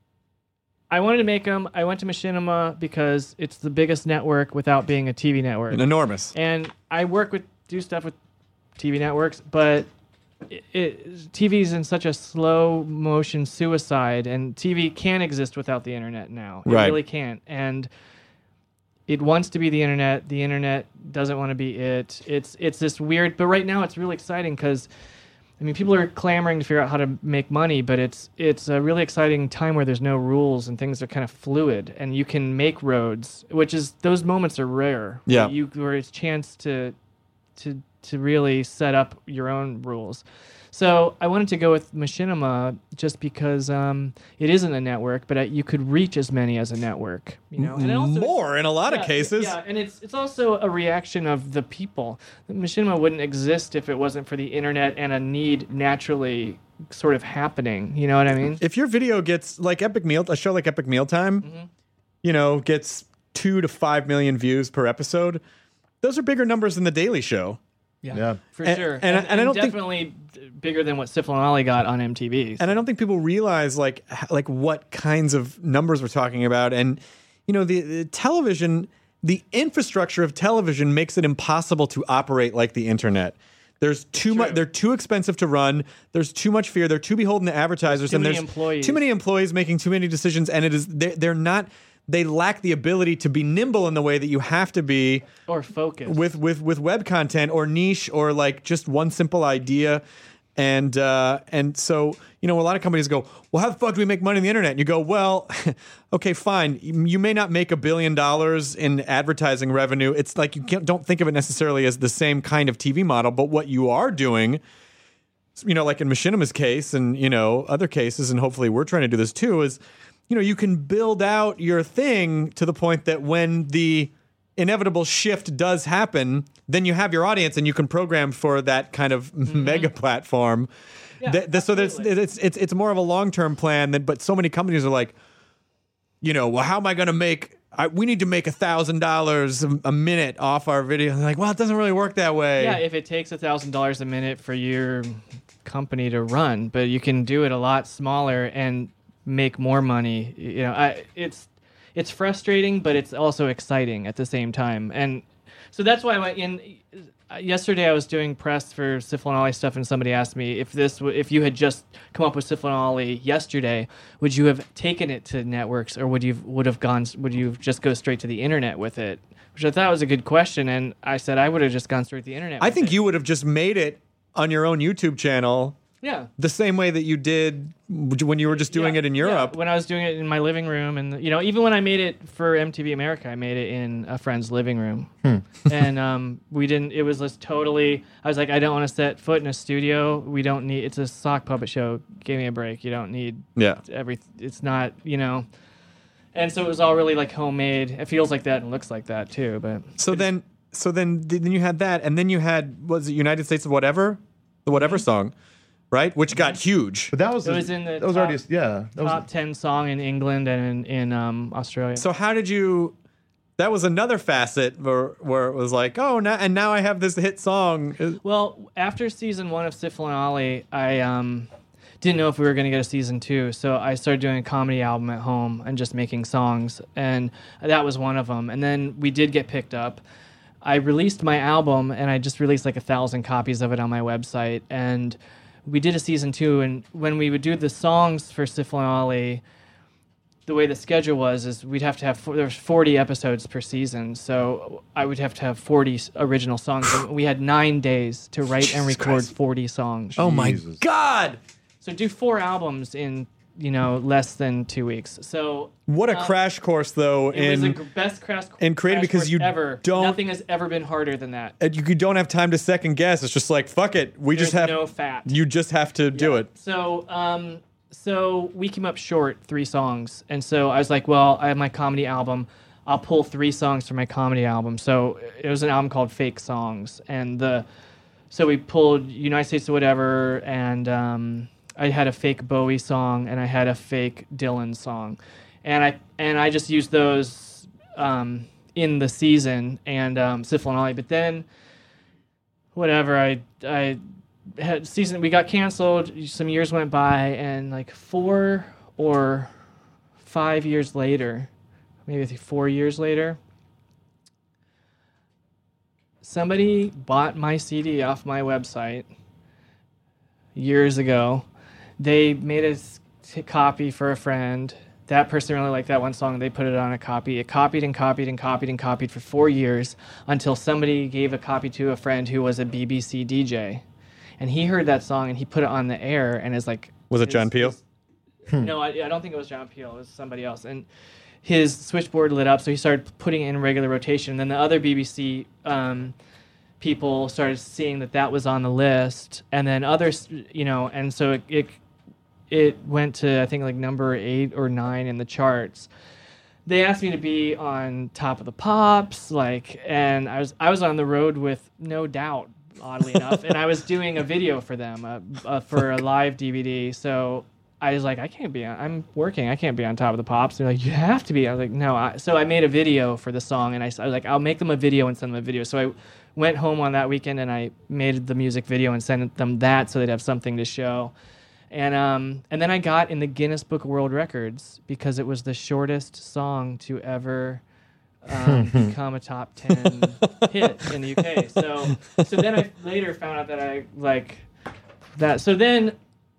I wanted to make them. I went to Machinima because it's the biggest network without being a T V network. Enormous. And I work with do stuff with T V networks, but it, it, T V's in such a slow motion suicide, and T V can't exist without the internet now. It Right. really can't. And it wants to be the internet. The internet doesn't want to be it. It's it's this weird. But right now, it's really exciting because. I mean, people are clamoring to figure out how to make money, but it's it's a really exciting time where there's no rules and things are kind of fluid, and you can make roads, which is those moments are rare. Yeah. where you where it's a chance to to to really set up your own rules. So I wanted to go with Machinima just because um, it isn't a network, but uh, you could reach as many as a network. You know, and it also, More in a lot yeah, of cases. Yeah, and it's it's also a reaction of the people. Machinima wouldn't exist if it wasn't for the internet and a need naturally sort of happening. You know what I mean? If your video gets like Epic Meal, a show like Epic Mealtime, Mm-hmm. you know, gets two to five million views per episode, those are bigger numbers than the Daily Show. Yeah, Yeah. for And- sure. and I- and I don't think- definitely bigger than what Sifl and Ollie got on M T V. And I don't think people realize like h- like what kinds of numbers we're talking about. And you know, the, the television, the infrastructure of television makes it impossible to operate like the internet. There's too much. They're too expensive to run. There's too much fear. They're too beholden to advertisers, Too and many there's employees. too many employees making too many decisions. And it is they're, they're not. They lack the ability to be nimble in the way that you have to be or focus. with with with web content or niche or like just one simple idea. And uh, and so, you know, a lot of companies go, well, how the fuck do we make money on the internet? And you go, well, okay, fine. You may not make a billion dollars in advertising revenue. It's like you can't, don't think of it necessarily as the same kind of T V model. But what you are doing, you know, like in Machinima's case and, you know, other cases, and hopefully we're trying to do this too, is, you know, you can build out your thing to the point that when the inevitable shift does happen, then you have your audience and you can program for that kind of Mm-hmm. mega platform. Th- th- so there's, absolutely. it's it's it's more of a long term plan. Than, but so many companies are like, you know, well, how am I going to make? I, we need to make a thousand dollars a minute off our video. And they're like, well, it doesn't really work that way. Yeah, if it takes a thousand dollars a minute for your company to run, but you can do it a lot smaller and make more money. You know, I, it's it's frustrating, but it's also exciting at the same time. And so that's why I went in. Yesterday, I was doing press for Sifl and Ollie stuff, and somebody asked me if this, w- if you had just come up with Sifl and Ollie yesterday, would you have taken it to networks, or would you would have gone? Would you just go straight to the internet with it? Which I thought was a good question, and I said I would have just gone straight to the internet. I with think it. you would have just made it on your own YouTube channel Yeah. the same way that you did when you were just doing Yeah, it in yeah, Europe. when I was doing it in my living room, and you know, even when I made it for M T V America, I made it in a friend's living room, and um, we didn't. It was just totally. I was like, I don't want to set foot in a studio. We don't need. It's a sock puppet show. Give me a break. You don't need. Yeah. Every. It's not. You know. And so it was all really like homemade. It feels like that and looks like that too. But So then, so then, then you had that, and then you had was it United States of Whatever, the Whatever song, right? Which got huge. But that was It was in the that was top- already yeah. That top was, ten song in England and in, in um, Australia. So how did you? That was another facet where where it was like, oh, now and now I have this hit song. Well, after season one of Sifl and Ollie, I um, didn't know if we were going to get a season two, so I started doing a comedy album at home and just making songs, and that was one of them. And then we did get picked up. I released my album, and I just released like a thousand copies of it on my website, and we did a season two. And when we would do the songs for Sifl and Ollie, the way the schedule was is we'd have to have there was forty episodes per season, so I would have to have forty s- original songs. And we had nine days to write and record forty songs. Oh my Jesus. God! So do four albums in you know less than two weeks. So What a uh, crash course, though, It was the in gr- best crash in creating crash because course you ever. don't- Nothing has ever been harder than that. and you don't have time to second guess. It's just like fuck it. We There's just have no fat. You just have to do it. So, um, so we came up short three songs, and so I was like, well, I have my comedy album. I'll pull three songs from my comedy album. So it was an album called Fake Songs, and the so we pulled United States of Whatever, and um, I had a fake Bowie song, and I had a fake Dylan song, and I and I just used those um, in the season and um, Sifl and Ollie. But then, whatever, I I. had season we got canceled, some years went by, and like four or five years later, maybe I think four years later, somebody bought my C D off my website years ago. They made a s- t- copy for a friend. That person really liked that one song. They put it on a copy. It copied and copied and copied and copied for four years until somebody gave a copy to a friend who was a B B C D J. And he heard that song and he put it on the air and is like, Was it his- John Peel? his- No, I, I don't think it was John Peel. It was somebody else. And his switchboard lit up, so he started putting it in regular rotation. And then the other B B C um, people started seeing that that was on the list, and then others, you know, and so it, it it went to I think like number eight or nine in the charts. They asked me to be on Top of the Pops, like, and I was I was on the road with No Doubt, oddly enough, and I was doing a video for them uh, uh, for a live D V D. So I was like, I can't be on. I'm working. I can't be on Top of the Pops. They're like, you have to be. I was like, no. I, so I made a video for the song, and I, I was like, I'll make them a video and send them a video. So I went home on that weekend and I made the music video and sent them that so they'd have something to show. And um, and then I got in the Guinness Book of World Records because it was the shortest song to ever um, become a top ten hit in the U K. So so then I later found out that I like that. So then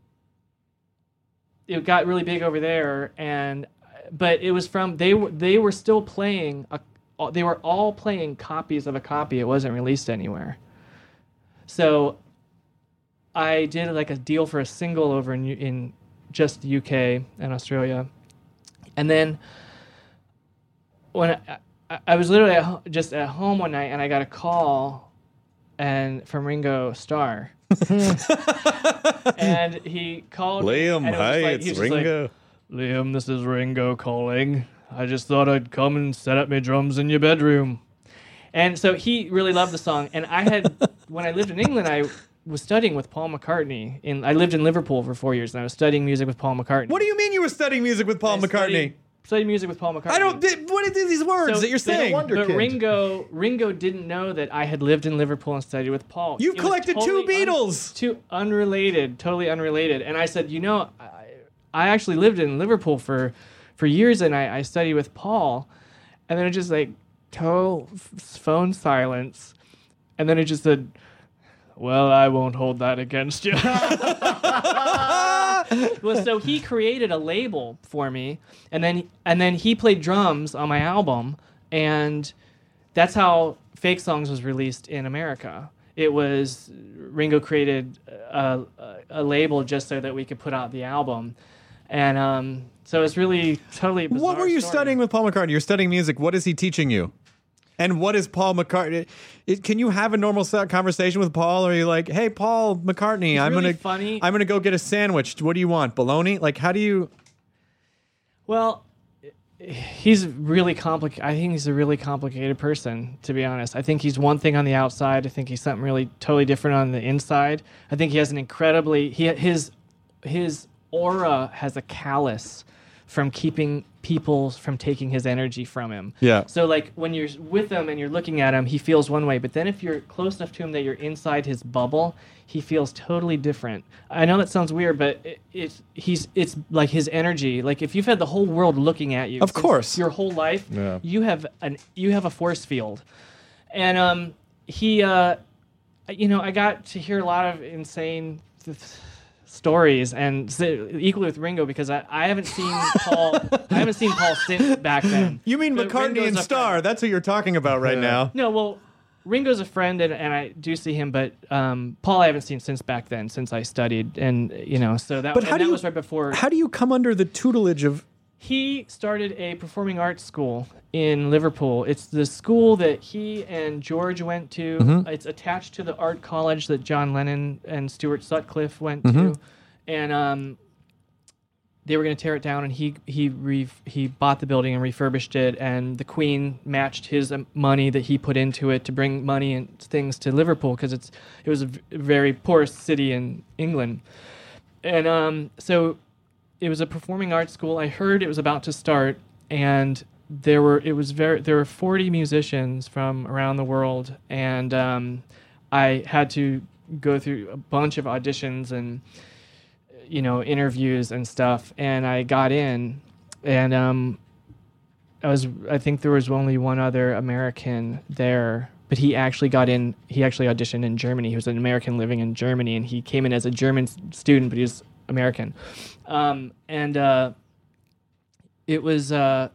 it got really big over there, and but it was from they were they were still playing a. They were all playing copies of a copy. It wasn't released anywhere. So I did like a deal for a single over in, in just the U K and Australia. And then when I, I, I was literally at ho- just at home one night and I got a call and from Ringo Starr. And he called Liam, me, and it was hi, like, it's he was just Ringo. Like, Liam, this is Ringo calling. I just thought I'd come and set up my drums in your bedroom. And so he really loved the song. And I had, when I lived in England, I was studying with Paul McCartney. In I lived in Liverpool for four years, and I was studying music with Paul McCartney. What do you mean you were studying music with Paul I McCartney? Studied, studied music with Paul McCartney. I don't. Th- what are these words So, that you're but- saying? wonder- But kid. Ringo, Ringo didn't know that I had lived in Liverpool and studied with Paul. You It was collected two totally un- Beatles. two unrelated, totally unrelated. And I said, you know, I, I actually lived in Liverpool for, for years, and I, I studied with Paul. And then it just like total f- phone silence, and then it just said, "Well, I won't hold that against you." Well, so he created a label for me, and then and then he played drums on my album, and that's how Fake Songs was released in America. It was Ringo created a, a, a label just so that we could put out the album, and um, so it's really totally. A What bizarre were you story. studying with Paul McCartney? You're studying music. What is he teaching you? And what is Paul McCartney? It, can you have a normal se- conversation with Paul? Or are you like, hey, Paul McCartney, He's I'm really gonna, funny. I'm gonna go get a sandwich. What do you want? Bologna? Like, how do you? Well, he's really complicated. I think he's a really complicated person, to be honest. I think he's one thing on the outside. I think he's something really totally different on the inside. I think he has an incredibly he his his aura has a callus from keeping people from taking his energy from him. Yeah. So like when you're with him and you're looking at him, he feels one way, but then if you're close enough to him that you're inside his bubble, he feels totally different. I know that sounds weird, but it, it's he's it's like his energy. Like if you've had the whole world looking at you, Of since course. your whole life, Yeah. you have an you have a force field, and um he uh you know I got to hear a lot of insane th- stories, and s- equally with Ringo because I, I haven't seen Paul I haven't seen Paul since back then. You mean But McCartney Ringo's and a Starr? friend. That's what you're talking about right Yeah. now. No, well, Ringo's a friend, and, and I do see him, but um, Paul I haven't seen since back then, since I studied, and you know, so that, But and how do that you? was right before How do you come under the tutelage of? he started a performing arts school in Liverpool. It's the school that he and George went to. Mm-hmm. It's attached to the art college that John Lennon and Stuart Sutcliffe went Mm-hmm. to, and um, they were going to tear it down, and he he re- he bought the building and refurbished it, and the Queen matched his um, money that he put into it to bring money and things to Liverpool because it's it was a v- very poor city in England, and um, so it was a performing arts school. I heard it was about to start, and there were it was very there were forty musicians from around the world, and um, I had to go through a bunch of auditions and you know interviews and stuff, and I got in, and um, I was I think there was only one other American there, but he actually got in. He actually auditioned in Germany. He was an American living in Germany, and he came in as a German s- student, but he was American, um, and uh, it was uh,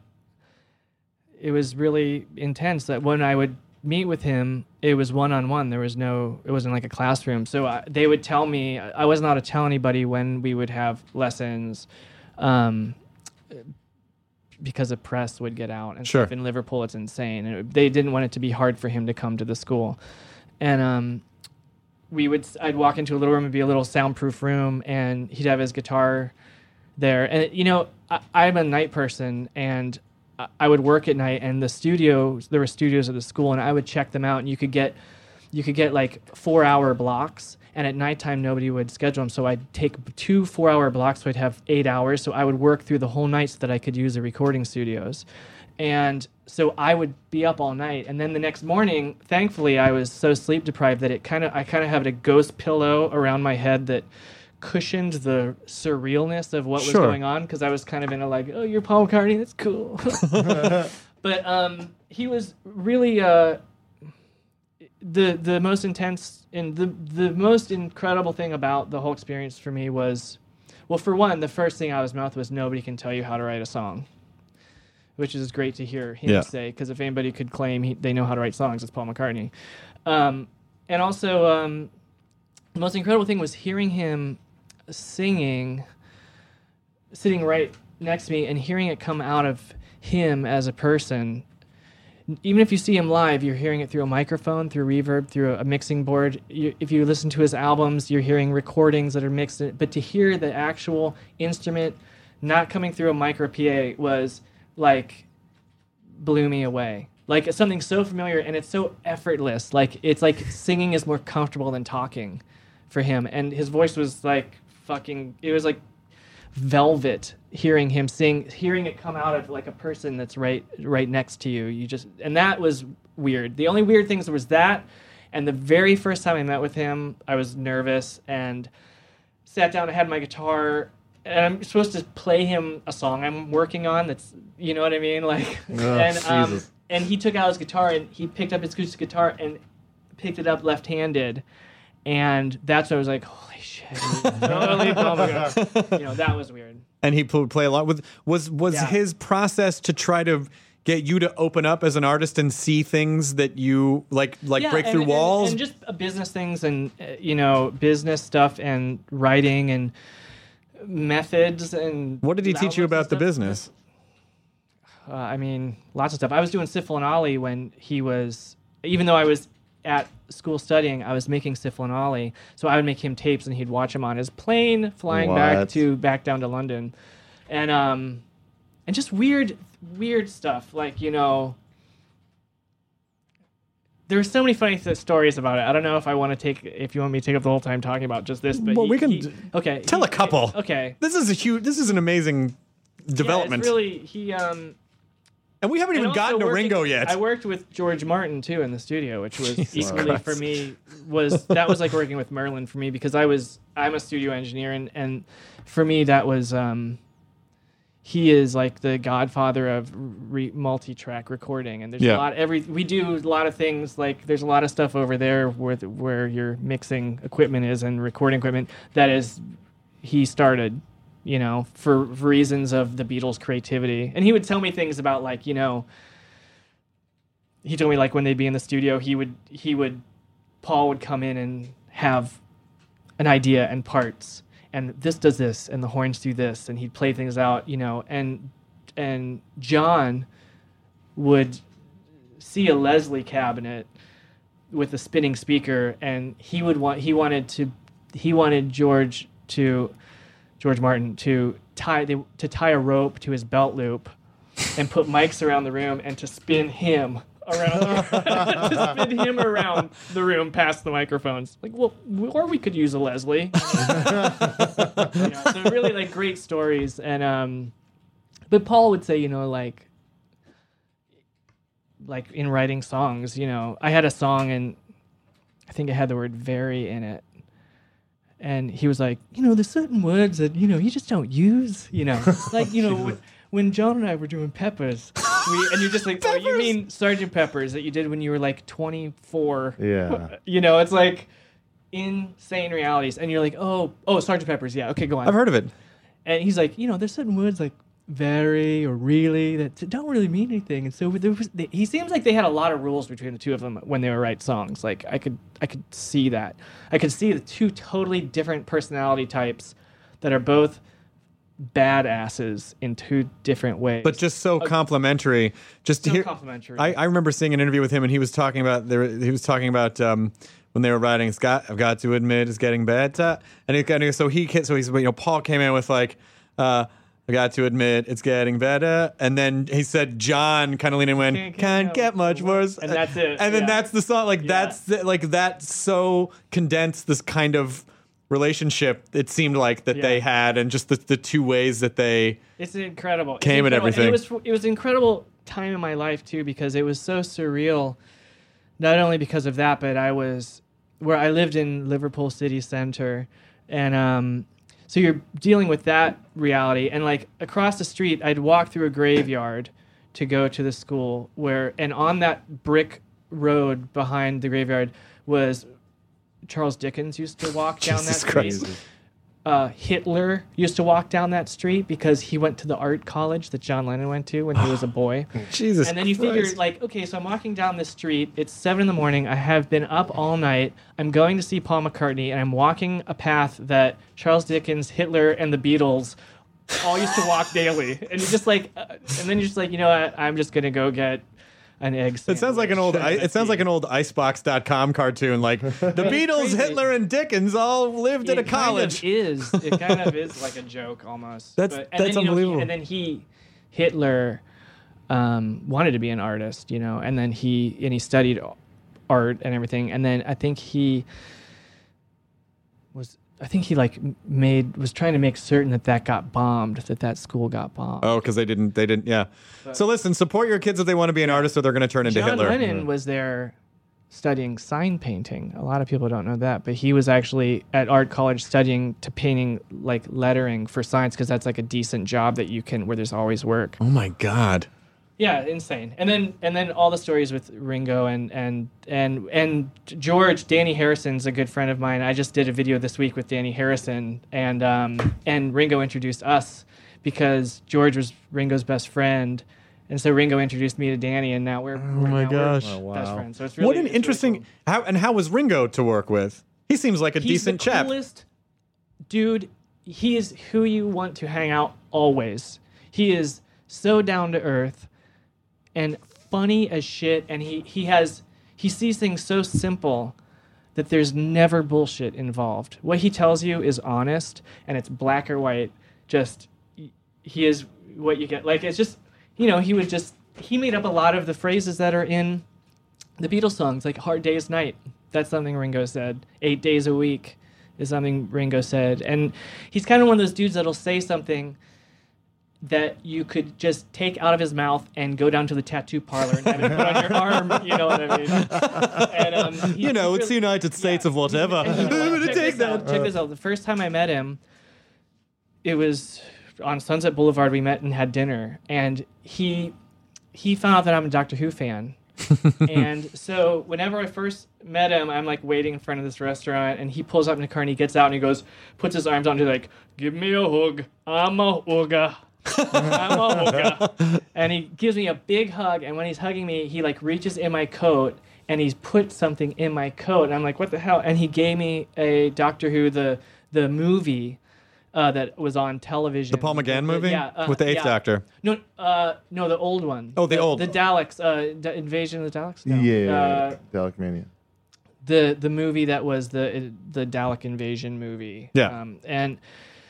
it was really intense. That when I would meet with him, it was one on one. There was no, it wasn't like a classroom. So I, they would tell me. I wasn't allowed to tell anybody when we would have lessons, um, because the press would get out and Sure. stuff. In Liverpool, it's insane, and it, they didn't want it to be hard for him to come to the school. and um, we would I'd walk into a little room, it'd be a little soundproof room, and he'd have his guitar there. And you know, I, I'm a night person, and I, I would work at night, and the studios there were studios at the school, and I would check them out, and you could get you could get like four hour blocks. And at nighttime, nobody would schedule them. So I'd take two four-hour blocks, so I'd have eight hours. So I would work through the whole night so that I could use the recording studios. And so I would be up all night. And then the next morning, thankfully, I was so sleep deprived that it kind of I kind of had a ghost pillow around my head that cushioned the surrealness of what Sure. was going on, because I was kind of in a like, oh, you're Paul McCartney, that's cool. But um, he was really... Uh, the the most intense and the the most incredible thing about the whole experience for me was, well, for one, the first thing out of his mouth was, nobody can tell you how to write a song, which is great to hear him Yeah. say, because if anybody could claim he, they know how to write songs, it's Paul McCartney. Um, and also, um, the most incredible thing was hearing him singing, sitting right next to me, and hearing it come out of him as a person. Even if you see him live, you're hearing it through a microphone, through reverb, through a mixing board. You, if you listen to his albums, you're hearing recordings that are mixed. But to hear the actual instrument not coming through a micro P A was like, blew me away. Like, it's something so familiar, and it's so effortless. Like, it's like singing is more comfortable than talking for him. And his voice was like fucking, it was like velvet hearing him sing, hearing it come out of like a person that's right right next to you. You just, and that was weird. The only weird things was that, and the very first time I met with him, I was nervous and sat down. I had my guitar, and I'm supposed to play him a song I'm working on. That's, you know what I mean, like. Oh, and um, Jesus. and he took out his guitar, and he picked up his acoustic guitar and picked it up left-handed, and that's when I was like, holy shit, totally Paul McCartney. You know, that was weird. And he would play a lot with. Was was Yeah. his process to try to get you to open up as an artist and see things that you like, like Yeah, break and- through and- walls? and just uh, business things, and uh, you know, business stuff, and writing, and methods, and What did he teach you outlets and about the stuff. business? Uh, I mean, lots of stuff. I was doing Sifl and Ollie when he was, even though I was at school studying, I was making Sifl and Ollie. So I would make him tapes, and he'd watch them on his plane flying back What? to back down to London, and um, and just weird, weird stuff. Like, you know, there were so many funny th- stories about it. I don't know if I want to take, if you want me to take up the whole time talking about just this, but Well, he- we can he- d- okay, Tell he- a couple. Okay. This is a huge. This is an amazing development, Yeah, it's really he um. and we haven't And even also gotten to working- Ringo yet. I worked with George Martin too in the studio, which was Jesus equally for Christ. me was that was like working with Merlin for me, because I was I'm a studio engineer, and and for me that was um he is like the godfather of re- multi-track recording, and there's Yeah. a lot every we do a lot of things, like there's a lot of stuff over there where the, where your mixing equipment is and recording equipment that is he started, you know, for reasons of the Beatles' creativity. And he would tell me things about, like, you know, he told me, like, when they'd be in the studio, he would, he would, Paul would come in and have an idea and parts, and this does this, and the horns do this, and he'd play things out, you know, and, and John would see a Leslie cabinet with a spinning speaker, and he would want, he wanted to, he wanted George to, George Martin to tie they, to tie a rope to his belt loop and put mics around the room and to spin him around to spin him around the room past the microphones. Like, well, or we could use a Leslie. You know, so really, like, great stories. And um but Paul would say, you know, like like in writing songs, you know, I had a song and I think it had the word very in it. And he was like, you know, there's certain words that, you know, you just don't use, you know. Like, you know, when, when John and I were doing Peppers, we, and you're just like, oh, you mean Sergeant Peppers that you did when you were like twenty-four. Yeah. You know, it's like insane realities. And you're like, oh, oh, Sergeant Peppers, yeah, okay, go on. I've heard of it. And he's like, you know, there's certain words like very or really that don't really mean anything. And so there was, they, he seems like they had a lot of rules between the two of them when they would write songs. Like I could, I could see that. I could see the two totally different personality types that are both badasses in two different ways. But just so complimentary. Just to So hear, complimentary. I, I remember seeing an interview with him, and he was talking about there. He was talking about um, when they were writing Scott. I've got to admit, it's getting better. And he kind of so he so he's you know Paul came in with like. Uh, I got to admit, it's getting better. And then he said, John kind of leaned in and went, Can't- can't, can't get go much worse. And that's it, And then yeah. that's the song. Like, Yeah. that's the, like that so condensed this kind of relationship it seemed like that Yeah. they had, and just the, the two ways that they. It's incredible. It's Came at incredible. everything. And it was it was an incredible time in my life too, because it was so surreal. Not only because of that, but I was where I lived in Liverpool city center, and um, so you're dealing with that reality. And like across the street, I'd walk through a graveyard to go to the school where, and on that brick road behind the graveyard was Charles Dickens used to walk down that Jesus street. Christ. Uh, Hitler used to walk down that street because he went to the art college that John Lennon went to when he was a boy. Jesus And then you Christ. figure, like, okay, so I'm walking down this street. It's seven in the morning. I have been up all night. I'm going to see Paul McCartney, and I'm walking a path that Charles Dickens, Hitler, and the Beatles all used to walk daily. And you're just like, uh, and then you're just like, you know what? I'm just gonna go get an egg It sounds like an old. I, it sounds like an old Icebox dot com cartoon. Like the Beatles, crazy. Hitler, and Dickens all lived at a college. It kind of is. It kind of is like a joke almost. That's- and that's then, you know, unbelievable. he- and then he, Hitler, um, wanted to be an artist, you know, and then he and he studied art and everything, and then I think he was. I think he like made was trying to make certain that that got bombed, that that school got bombed. Oh, because they didn't. They didn't. Yeah. So listen, support your kids if they want to be an artist, or they're going to turn into John Hitler. Lennon was there studying sign painting. A lot of people don't know that, but he was actually at art college studying to painting like lettering for signs, because that's like a decent job that you can where there's always work. Oh my God. Yeah, insane. And then and then all the stories with Ringo and and and and George. Danny Harrison's a good friend of mine. I just did a video this week with Danny Harrison, and um and Ringo introduced us because George was Ringo's best friend. And so Ringo introduced me to Danny, and now we're oh my gosh. Oh, best friends. So it's really What an it's really interesting. cool. How and how was Ringo to work with? He seems like a He's decent the chap. coolest dude. He is who you want to hang out always. He is so down to earth and funny as shit, and he he has he sees things so simple that there's never bullshit involved. What he tells you is honest, and it's black or white. Just he is what you get. Like it's just, you know, he would just he made up a lot of the phrases that are in the Beatles songs, like "Hard Day's Night." That's something Ringo said. Eight days a week is something Ringo said, and he's kind of one of those dudes that'll say something that you could just take out of his mouth and go down to the tattoo parlor and have it put on your arm. You know what I mean? And, um, he- You know, he's it's the really- United States of whatever. and I'm you know what? going to Check take this out, that. Check this out. The first time I met him, it was on Sunset Boulevard. We met and had dinner, and he he found out that I'm a Doctor Who fan. And so whenever I first met him, I'm like waiting in front of this restaurant, and he pulls up in the car and he gets out and he goes, puts his arms out and he's like, "Give me a hug. I'm a hugger. I'm a hugger." And he gives me a big hug, and when he's hugging me, he like reaches in my coat and he's put something in my coat, and I'm like, "What the hell?" And he gave me a Doctor Who the the movie. Uh, that was on television. The Paul McGann The- movie? yeah, uh, With the Eighth yeah. Doctor. No, uh, no, the old one. Oh, the old- the Daleks, uh, D- Invasion of the Daleks. No. Yeah, uh, Dalek Mania. the the movie that was the the Dalek invasion movie. Yeah. Um, and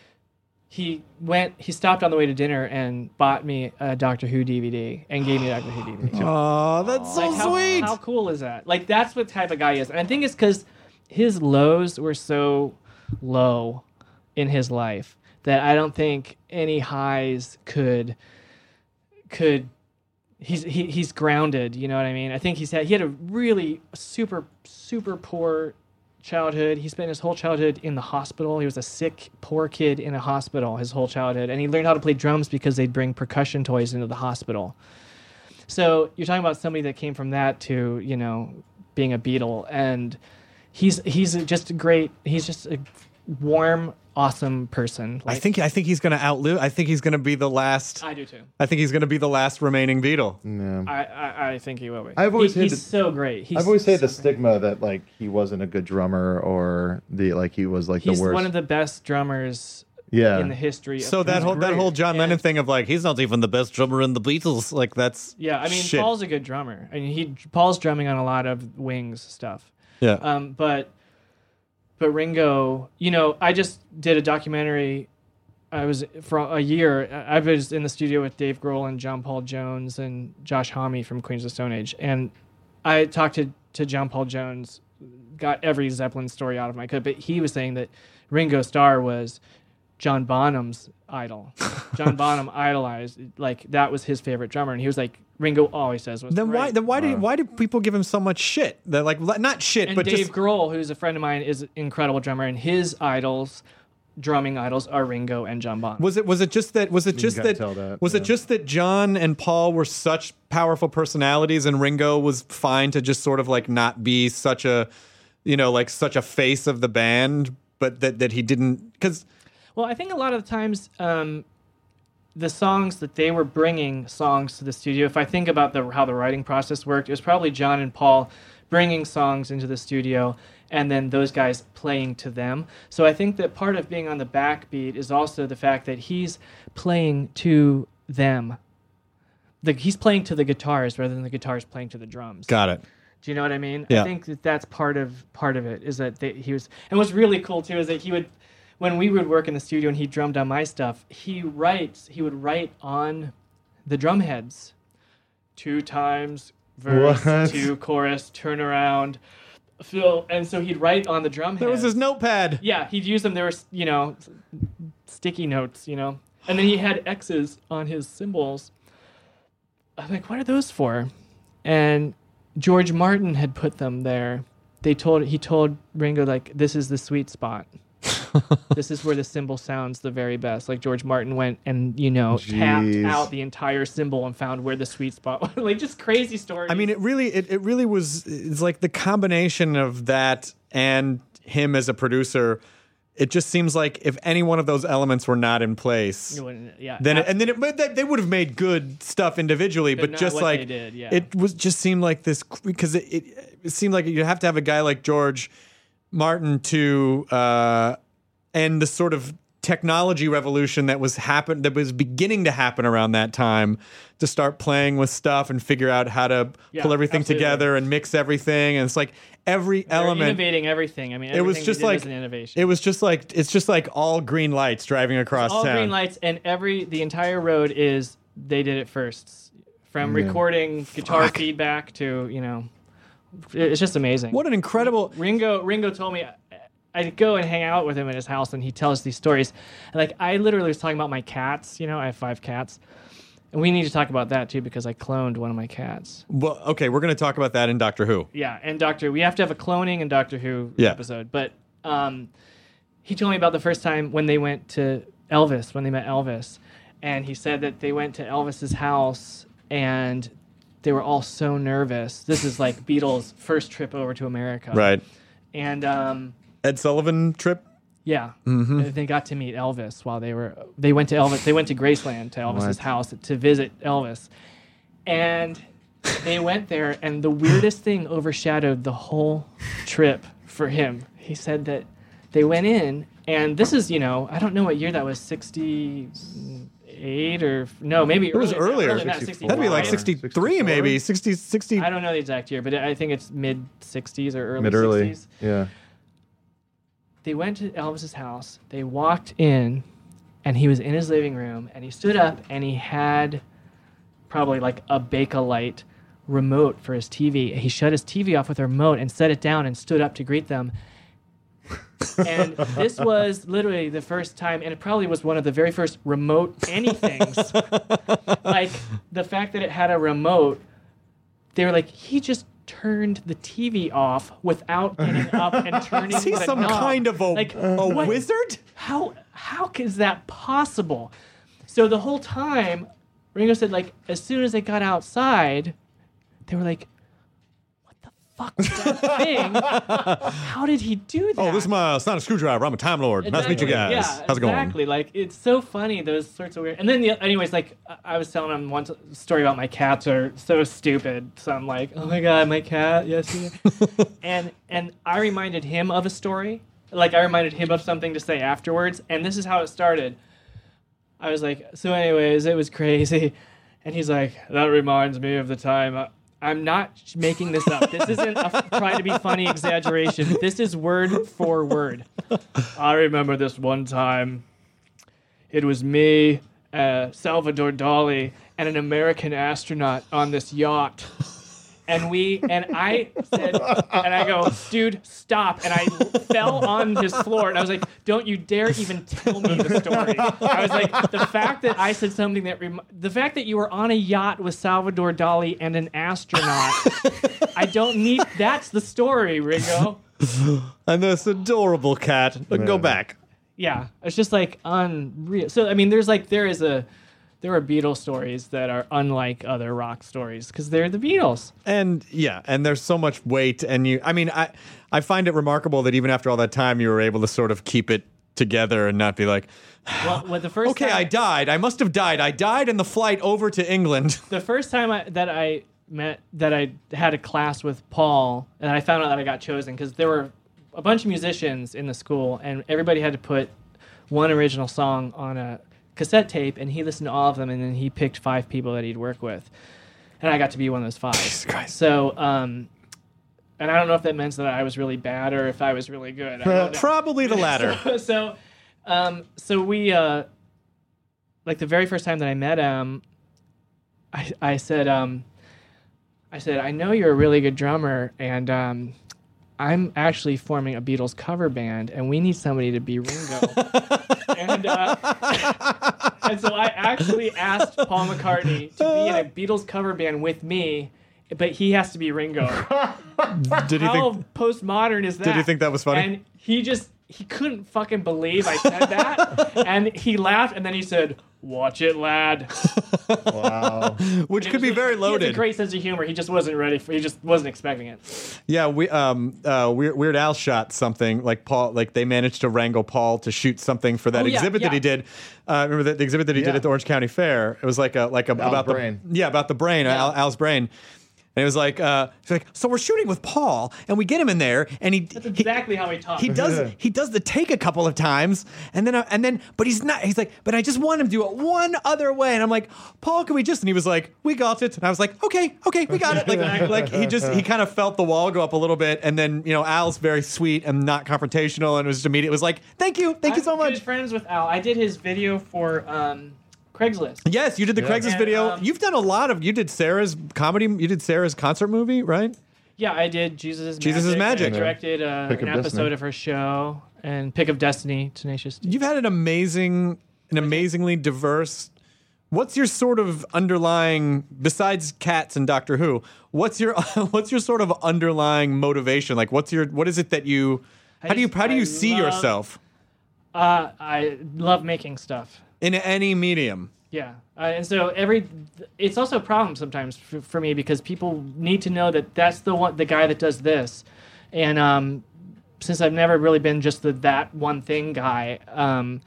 he went. He stopped on the way to dinner and bought me a Doctor Who D V D and gave me a Doctor Who D V D. Oh, that's so Like, how, sweet. How cool is that? Like that's what type of guy he is. And I think it's because his lows were so low in his life that I don't think any highs could could he's he, he's grounded, you know what I mean? I think he's had he had a really super super poor childhood. He spent his whole childhood in the hospital. He was a sick, poor kid in a hospital his whole childhood, and he learned how to play drums because they'd bring percussion toys into the hospital. So you're talking about somebody that came from that to, you know, being a Beatle, and he's he's just a great. He's just a warm, awesome person. I Like, think I think he's going to outlive. I think he's going to be the last. I do too. I think he's going to be the last remaining Beatle. Yeah. I, I, I think he will be. I've always he, hated- he's so great. He's I've always hated so the stigma that like he wasn't a good drummer or the like he was like He's the worst. one of the best drummers Yeah. in the history. So of that whole that great. whole John And- Lennon thing of like he's not even the best drummer in the Beatles. Like that's Yeah, I mean, shit. Paul's a good drummer. I mean, he Paul's drumming on a lot of Wings stuff. yeah. Um, but but Ringo, you know, I just did a documentary. I was for a year. I was in the studio with Dave Grohl and John Paul Jones and Josh Homme from Queens of the Stone Age, and I talked to to John Paul Jones, got every Zeppelin story out of my could, but he was saying that Ringo Starr was John Bonham's idol. John Bonham idolized, like that was his favorite drummer, and he was like, Ringo always says was Then great. why then why do why do people give him so much shit? That like not shit, And but Dave just Grohl, who's a friend of mine, is an incredible drummer, and his idols, drumming idols, are Ringo and John Bonham. was it was it just that was it just kinda that, tell that, was yeah. it just that John and Paul were such powerful personalities and Ringo was fine to just sort of like not be such a you know like such a face of the band, but that that he didn't because Well, I think a lot of the times, um, the songs that they were bringing songs to the studio. If I think about the how the writing process worked, it was probably John and Paul bringing songs into the studio, and then those guys playing to them. So I think that part of being on the backbeat is also the fact that he's playing to them. The, he's playing to the guitars rather than the guitars playing to the drums. got it. Do you know what I mean? Yeah. I think that that's part of part of it is that they, he was. And what's really cool too is that he would, when we would work in the studio and he drummed on my stuff, he writes. He would write on the drum heads, two times verse, What? two chorus, turn around, fill, and so he'd write on the drum heads. There was his notepad. Yeah, he'd use them. There were, you know, sticky notes, you know. And then he had X's on his cymbals. I'm like, what are those for? And George Martin had put them there. They told he told Ringo, like, this is the sweet spot. This is where the cymbal sounds the very best. Like George Martin went and, you know, tapped Jeez. out the entire cymbal and found where the sweet spot was. Like, just crazy stories. I mean, it really, it, it really was. It's like the combination of that and him as a producer. It just seems like if any one of those elements were not in place, You wouldn't- yeah, then it, and then it, but they, they would have made good stuff individually. But But, not just what like they did, yeah. it was, just seemed like this because it, it, it seemed like you have to have a guy like George Martin to uh, end the sort of technology revolution that was happen that was beginning to happen around that time to start playing with stuff and figure out how to Yeah, pull everything absolutely. together and mix everything. And it's like every They're element. innovating everything. I mean, It was everything just they did like was an innovation. it was just like it's just like all green lights driving across all town. green lights, and every the entire road is they did it first, from recording guitar feedback to, you know, it's just amazing. What an incredible. Ringo Ringo told me I'd go and hang out with him at his house, and he tells these stories. And like I literally was talking about my cats. You know, I have five cats, and we need to talk about that too because I cloned one of my cats. Well, okay, we're going to talk about that in Doctor Who. Yeah, and Doctor, we have to have a cloning and Doctor Who Yeah. episode. But um, he told me about the first time when they went to Elvis, when they met Elvis, and he said that they went to Elvis's house and they were all so nervous. This is like Beatles' first trip over to America, Right. And um, Ed Sullivan trip. yeah, Mm-hmm. they got to meet Elvis while they were. They went to Elvis. They went to Graceland to Elvis's house to visit Elvis, and they went there. And the weirdest thing overshadowed the whole trip for him. He said that they went in, and this is, you know, I don't know what year that was, sixty-eight or no, maybe It was earlier. earlier. Not, sixty-four. That'd be like sixty-five. sixty-three, sixty-four? maybe sixty, sixty. I don't know the exact year, but I think it's mid sixties or early Mid early. sixties. Yeah. They went to Elvis's house. They walked in, and he was in his living room, and he stood up, and he had probably like a Bakelite remote for his T V. He shut his T V off with a remote and set it down and stood up to greet them. And this was literally the first time, and it probably was one of the very first remote anythings. Like the fact that it had a remote, they were like, he just turned the T V off without getting up and turning Is he the some knob. kind of a, Like, a what- wizard? How how is that possible? So the whole time, Ringo said, like, as soon as they got outside, they were like, what the fuck was that thing? How did he do that? Oh, this is my. It's not a screwdriver. I'm a Time Lord. Nice to meet you guys. Yeah, How's it going? exactly. Like, it's so funny, those sorts of weird. And then, the, anyways, like, I- I was telling him one t- story about my cats are so stupid. So I'm like, oh my God, my cat, yes, yeah. and and I reminded him of a story like I reminded him of something to say afterwards, and this is how it started. I was like, so anyways, it was crazy. And he's like, that reminds me of the time. I, I'm not making this up. This isn't a trying to be funny exaggeration. This is word for word. I remember this one time. It was me, uh, Salvador Dali, and an American astronaut on this yacht. And we, and I said, and I go, dude, stop. And I fell on his floor, and I was like, don't you dare even tell me the story. I was like, the fact that I said something that, rem- the fact that you were on a yacht with Salvador Dali and an astronaut, I don't need, that's the story, Ringo. And this adorable cat. But go back. Yeah, it's just like unreal. So, I mean, there's like, there is a, there are Beatles stories that are unlike other rock stories because they're the Beatles. And yeah, and there's so much weight. And you, I mean, I, I find it remarkable that even after all that time, you were able to sort of keep it together and not be like, well, well the first okay, time, I died. I must have died. I died in the flight over to England. The first time I, that I met, that I had a class with Paul, and I found out that I got chosen because there were a bunch of musicians in the school, and everybody had to put one original song on a cassette tape, and he listened to all of them, and then he picked five people that he'd work with, and I got to be one of those five. Jesus Christ. So, um, and I don't know if that meant that I was really bad or if I was really good. I don't know. Probably the latter. so, so, um, so we, uh, like the very first time that I met him, I, I said, um, I said, I know you're a really good drummer, and um, I'm actually forming a Beatles cover band, and we need somebody to be Ringo. and, uh, and so I actually asked Paul McCartney to be in a Beatles cover band with me, but he has to be Ringo. Did he How think? postmodern is that? Did he think that was funny? And he just, he couldn't fucking believe I said that. And he laughed, and then he said, watch it, lad. Wow. Which could be very He loaded. has a great sense of humor. He just wasn't ready for. He just wasn't expecting it. Yeah, we um uh Weird, Weird Al shot something like Paul, like they managed to wrangle Paul to shoot something for that Oh, yeah, exhibit that yeah. he did. Uh, remember the, the exhibit that he did Yeah. at the Orange County Fair? It was like a like a Al's about brain. the yeah about the brain, Al, Al's brain. And it was like, uh, it's like, so we're shooting with Paul, and we get him in there, and he That's exactly how he talks. he does he does the take a couple of times, and then uh, and then, but he's not. He's like, but I just want him to do it one other way, and I'm like, Paul, can we just? And he was like, we got it, and I was like, okay, okay, we got it. Like, like he just he kind of felt the wall go up a little bit, and then you know, Al's very sweet and not confrontational, and it was just immediate. It was like, thank you, thank you so I'm much. good friends with Al. I did his video for um, Craigslist. Yes, you did the Yeah. Craigslist And, video. um, You've done a lot of. You did Sarah's comedy. You did Sarah's concert movie, right? Yeah, I did Jesus is Jesus is Magic. I directed uh, Pick an of episode Destiny. of her show and Pick of Destiny, Tenacious D. You've had an amazing, an amazingly diverse. What's your sort of underlying, besides cats and Doctor Who? What's your what's your sort of underlying motivation? Like, what's your what is it that you? I How do you just- how do you I see love- yourself Uh, I love making stuff. in any medium? Yeah, uh, and so every it's also a problem sometimes for, for me because people need to know that that's the one the guy that does this, and um, since I've never really been just the that one thing guy, um,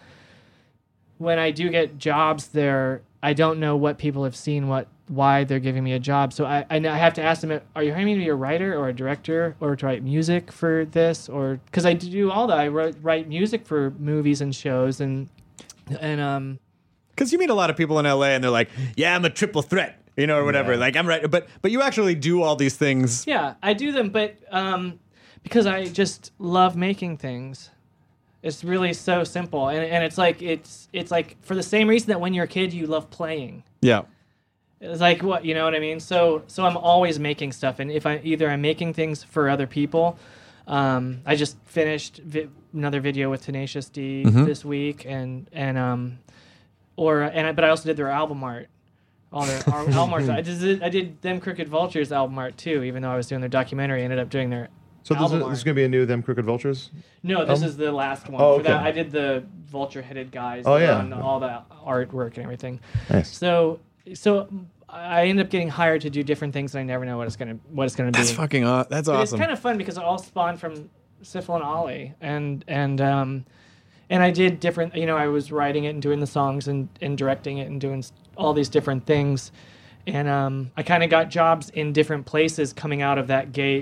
when I do get jobs there, I don't know what people have seen, what why they're giving me a job. So I I I have to ask them, are you hiring me to be a writer or a director or to write music for this, or because I do all that. I write, write music for movies and shows and and um. Because you meet a lot of people in L A and they're like, yeah, I'm a triple threat, you know, or whatever. Yeah. Like I'm right, but but you actually do all these things. Yeah, I do them, but um, because I just love making things. It's really so simple, and and it's like it's it's like for the same reason that when you're a kid you love playing. Yeah. It's like what you know what I mean. So so I'm always making stuff, and if I either I'm making things for other people. Um, I just finished vi- another video with Tenacious D this week, and and um, or and I, but I also did their album art. All their ar- album art. I did I did Them Crooked Vultures album art too, even though I was doing their documentary. I ended up doing their So this is, album this art. is going to be a new Them Crooked Vultures? No, this Um, is the last one. oh, For that, okay. I did the vulture-headed guys Oh, yeah. on all the artwork and everything. Nice. So, so I ended up getting hired to do different things, and I never know what it's gonna what it's gonna be. That's fucking aw- that's But awesome. It's kind of fun because it all spawned from Sifl and Ollie, and and um, and I did different. You know, I was writing it and doing the songs and, and directing it and doing s- all these different things, and um, I kind of got jobs in different places coming out of that gate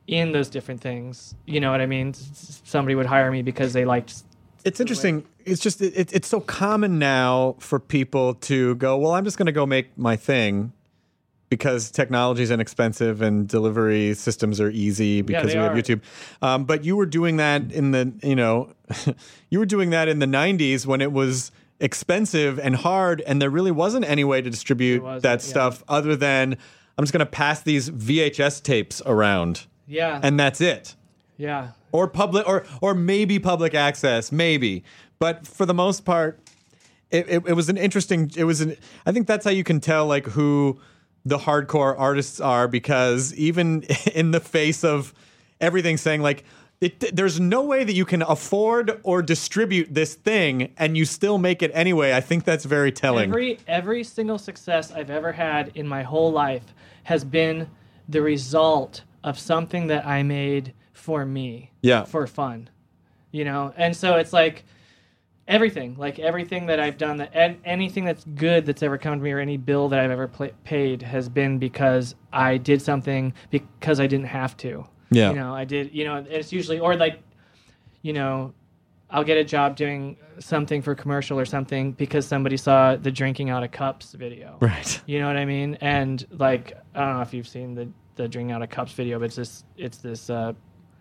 in those different things. You know what I mean? S- Somebody would hire me because they liked. It's interesting. It's just it, it's so common now for people to go, well, I'm just going to go make my thing because technology is inexpensive and delivery systems are easy because they we have are. YouTube. Um, but you were doing that in the, you know, you were doing that in the nineties when it was expensive and hard, and there really wasn't any way to distribute wasn't, that yeah. stuff other than I'm just going to pass these V H S tapes around, Yeah. and that's it. yeah. Or public, or or maybe public access, maybe. But for the most part, it, it, it was an interesting. It was an. I think that's how you can tell like who the hardcore artists are, because even in the face of everything saying like, it, there's no way that you can afford or distribute this thing, and you still make it anyway. I think that's very telling. Every every single success I've ever had in my whole life has been the result of something that I made for me, Yeah. for fun, you know. And so it's like everything, like everything that I've done, that and anything that's good that's ever come to me, or any bill that I've ever pla paid, has been because I did something because I didn't have to. Yeah. You know, I did. You know, it's usually, or like, you know, I'll get a job doing something for a commercial or something because somebody saw the drinking out of cups video. Right. You know what I mean? And like, I don't know if you've seen the the drinking out of cups video, but it's this it's this uh,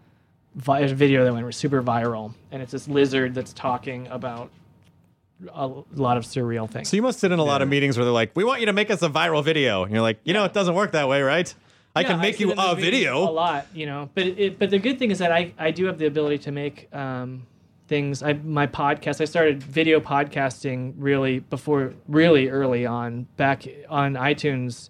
vi video that went super viral, and it's this lizard that's talking about a lot of surreal things. So you must sit in a lot of meetings where they're like, "We want you to make us a viral video," and you're like, "You know, it doesn't work that way, right? I Yeah, can make sit you in those a meetings video." a lot, you know. But it, but the good thing is that I I do have the ability to make um, things. I my podcast. I started video podcasting really before really early on, back on iTunes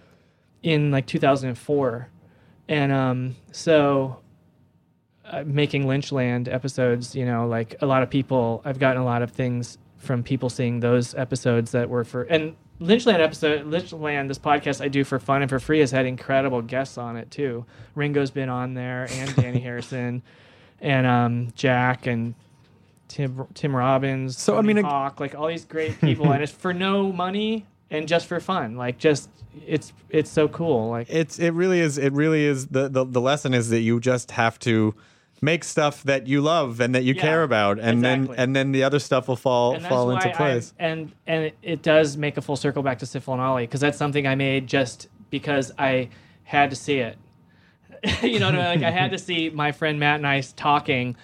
in like two thousand four, and um, so. Uh, making Lynchland episodes, you know, like a lot of people, I've gotten a lot of things from people seeing those episodes that were for, and Lynchland episode, Lynchland, this podcast I do for fun and for free, has had incredible guests on it too. Ringo's been on there, and Danny Harrison, and um, Jack, and Tim Tim Robbins, So, I Tony mean, it- Hawk, like all these great people, and it's for no money and just for fun, like just it's it's so cool, like It's it really is it really is the, the the lesson is that you just have to make stuff that you love and that you Yeah, care about, and exactly. then and then the other stuff will fall And that's fall why into I- place. and and it, it does make a full circle back to Sifl and Ollie, because that's something I made just because I had to see it. You know what I mean? Like I had to see my friend Matt and I talking,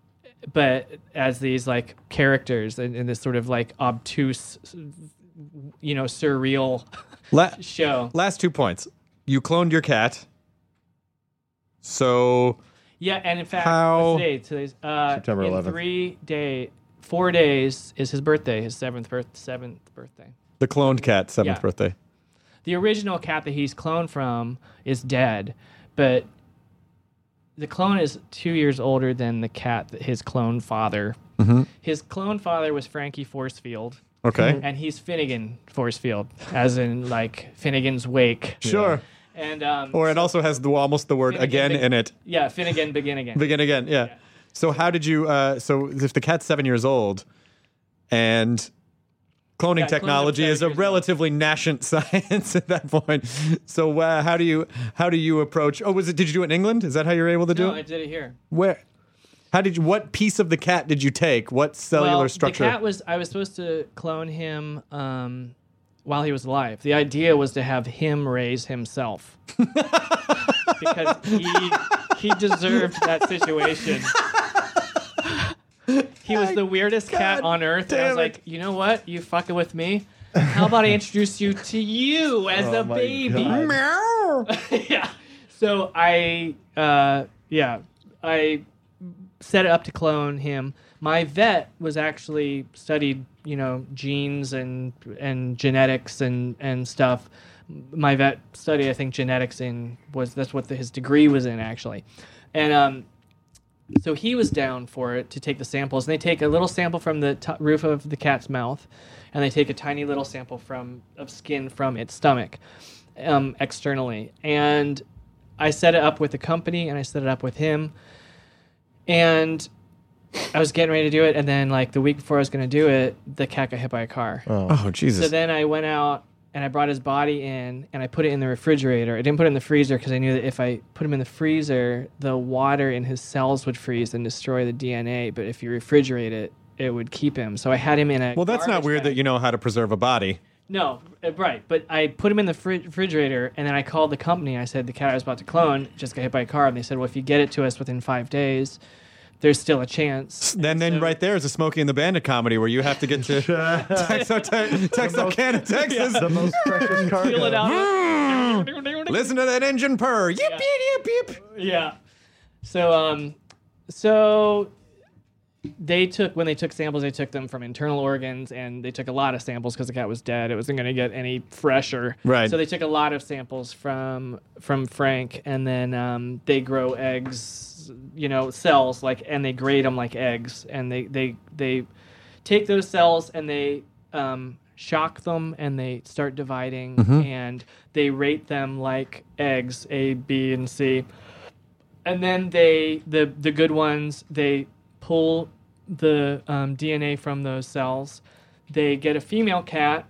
but as these like characters in, in this sort of like obtuse, you know, surreal La- show. last two points. You cloned your cat. So Yeah, and in fact, How- what's today? Today's uh, September in eleventh. three day, four days is his birthday, his seventh birth, seventh birthday. the cloned cat, seventh Yeah. birthday. The original cat that he's cloned from is dead, but the clone is two years older than the cat that his clone father. Mm-hmm. His clone father was Frankie Forcefield, Okay. and he's Finnegan Forcefield, as in like Finnegan's Wake. Sure. And um, Or it also has the almost the word Finnegan again Big- in it. yeah, Finnegan Begin Again. Begin again. Yeah. Yeah. So how did you? Uh, so if the cat's seven years old, and cloning Yeah, cloning technology him is a seven years old. relatively nascent science at that point. So uh, how do you how do you approach? Oh, was it? Did you do it in England? Is that how you're able to do No, it? I did it here. Where? How did you? What piece of the cat did you take? What cellular well, structure? The cat was. I was supposed to clone him um, while he was alive. The idea was to have him raise himself because he he deserved that situation. He was the weirdest cat on earth, and I was damn it. like, you know what? You fucking with me? How about I introduce you to you as Oh a my baby? God. Meow. Yeah. So I, uh, yeah, I set it up to clone him. My vet was actually studied, you know, genes and and genetics and and stuff. My vet studied, I think, genetics in was that's what the, his degree was in actually, and um, so he was down for it to take the samples. And they take a little sample from the t- roof of the cat's mouth, and they take a tiny little sample from of skin from its stomach, um, externally. And I set it up with the company, and I set it up with him, and I was getting ready to do it, and then like the week before I was going to do it, the cat got hit by a car. Oh Jesus! So then I went out and I brought his body in, and I put it in the refrigerator. I didn't put it in the freezer because I knew that if I put him in the freezer, the water in his cells would freeze and destroy the D N A. But if you refrigerate it, it would keep him. So I had him in a Well, that's not garbage weird bag. that you know how to preserve a body. No, uh, right. But I put him in the fri- refrigerator, and then I called the company. I said, the cat I was about to clone just got hit by a car. And they said, well, if you get it to us within five days, there's still a chance. Then, then so- right there is a Smokey and the Bandit comedy where you have to get to Texarkana, Texarkana, Texas. The most precious cargo. Feel it out. Listen to that engine purr. Yip, Yeah. yip, yip, yip. Yeah. So, um, so they took, when they took samples, they took them from internal organs, and they took a lot of samples because the cat was dead. It wasn't going to get any fresher. Right. So they took a lot of samples from from Frank, and then um, they grow eggs, you know, cells, like, and they grade them like eggs, and they they they take those cells and they um, shock them, and they start dividing, and they rate them like eggs, A, B, and C. And then they, the the good ones, they pull the um, D N A from those cells. They get a female cat,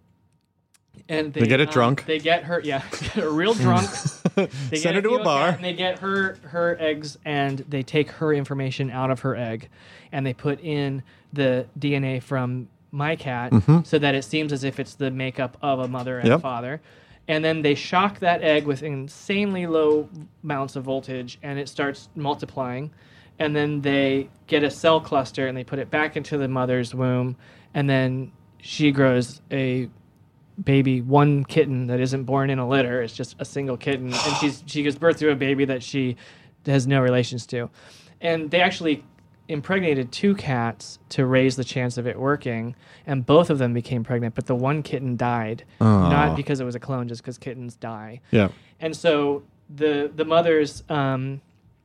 and they, They get it um, drunk. They get her, yeah, get her real drunk. They Send get her to a female bar. cat, and they get her her eggs, and they take her information out of her egg, and they put in the D N A from my cat, so that it seems as if it's the makeup of a mother and Yep. father. And then they shock that egg with insanely low amounts of voltage, and it starts multiplying. And then they get a cell cluster, and they put it back into the mother's womb, and then she grows a baby, one kitten that isn't born in a litter. It's just a single kitten, and she's she gives birth to a baby that she has no relations to. And they actually impregnated two cats to raise the chance of it working, and both of them became pregnant, but the one kitten died, not because it was a clone, just because kittens die. Yeah. And so the the mothers, um,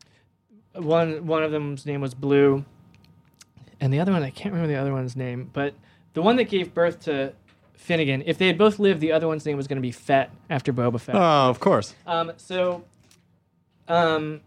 one one of them's name was Blue, and the other one, I can't remember the other one's name, but the one that gave birth to Finnegan, if they had both lived, the other one's name was going to be Fett after Boba Fett. Oh, of course. Um, so, um,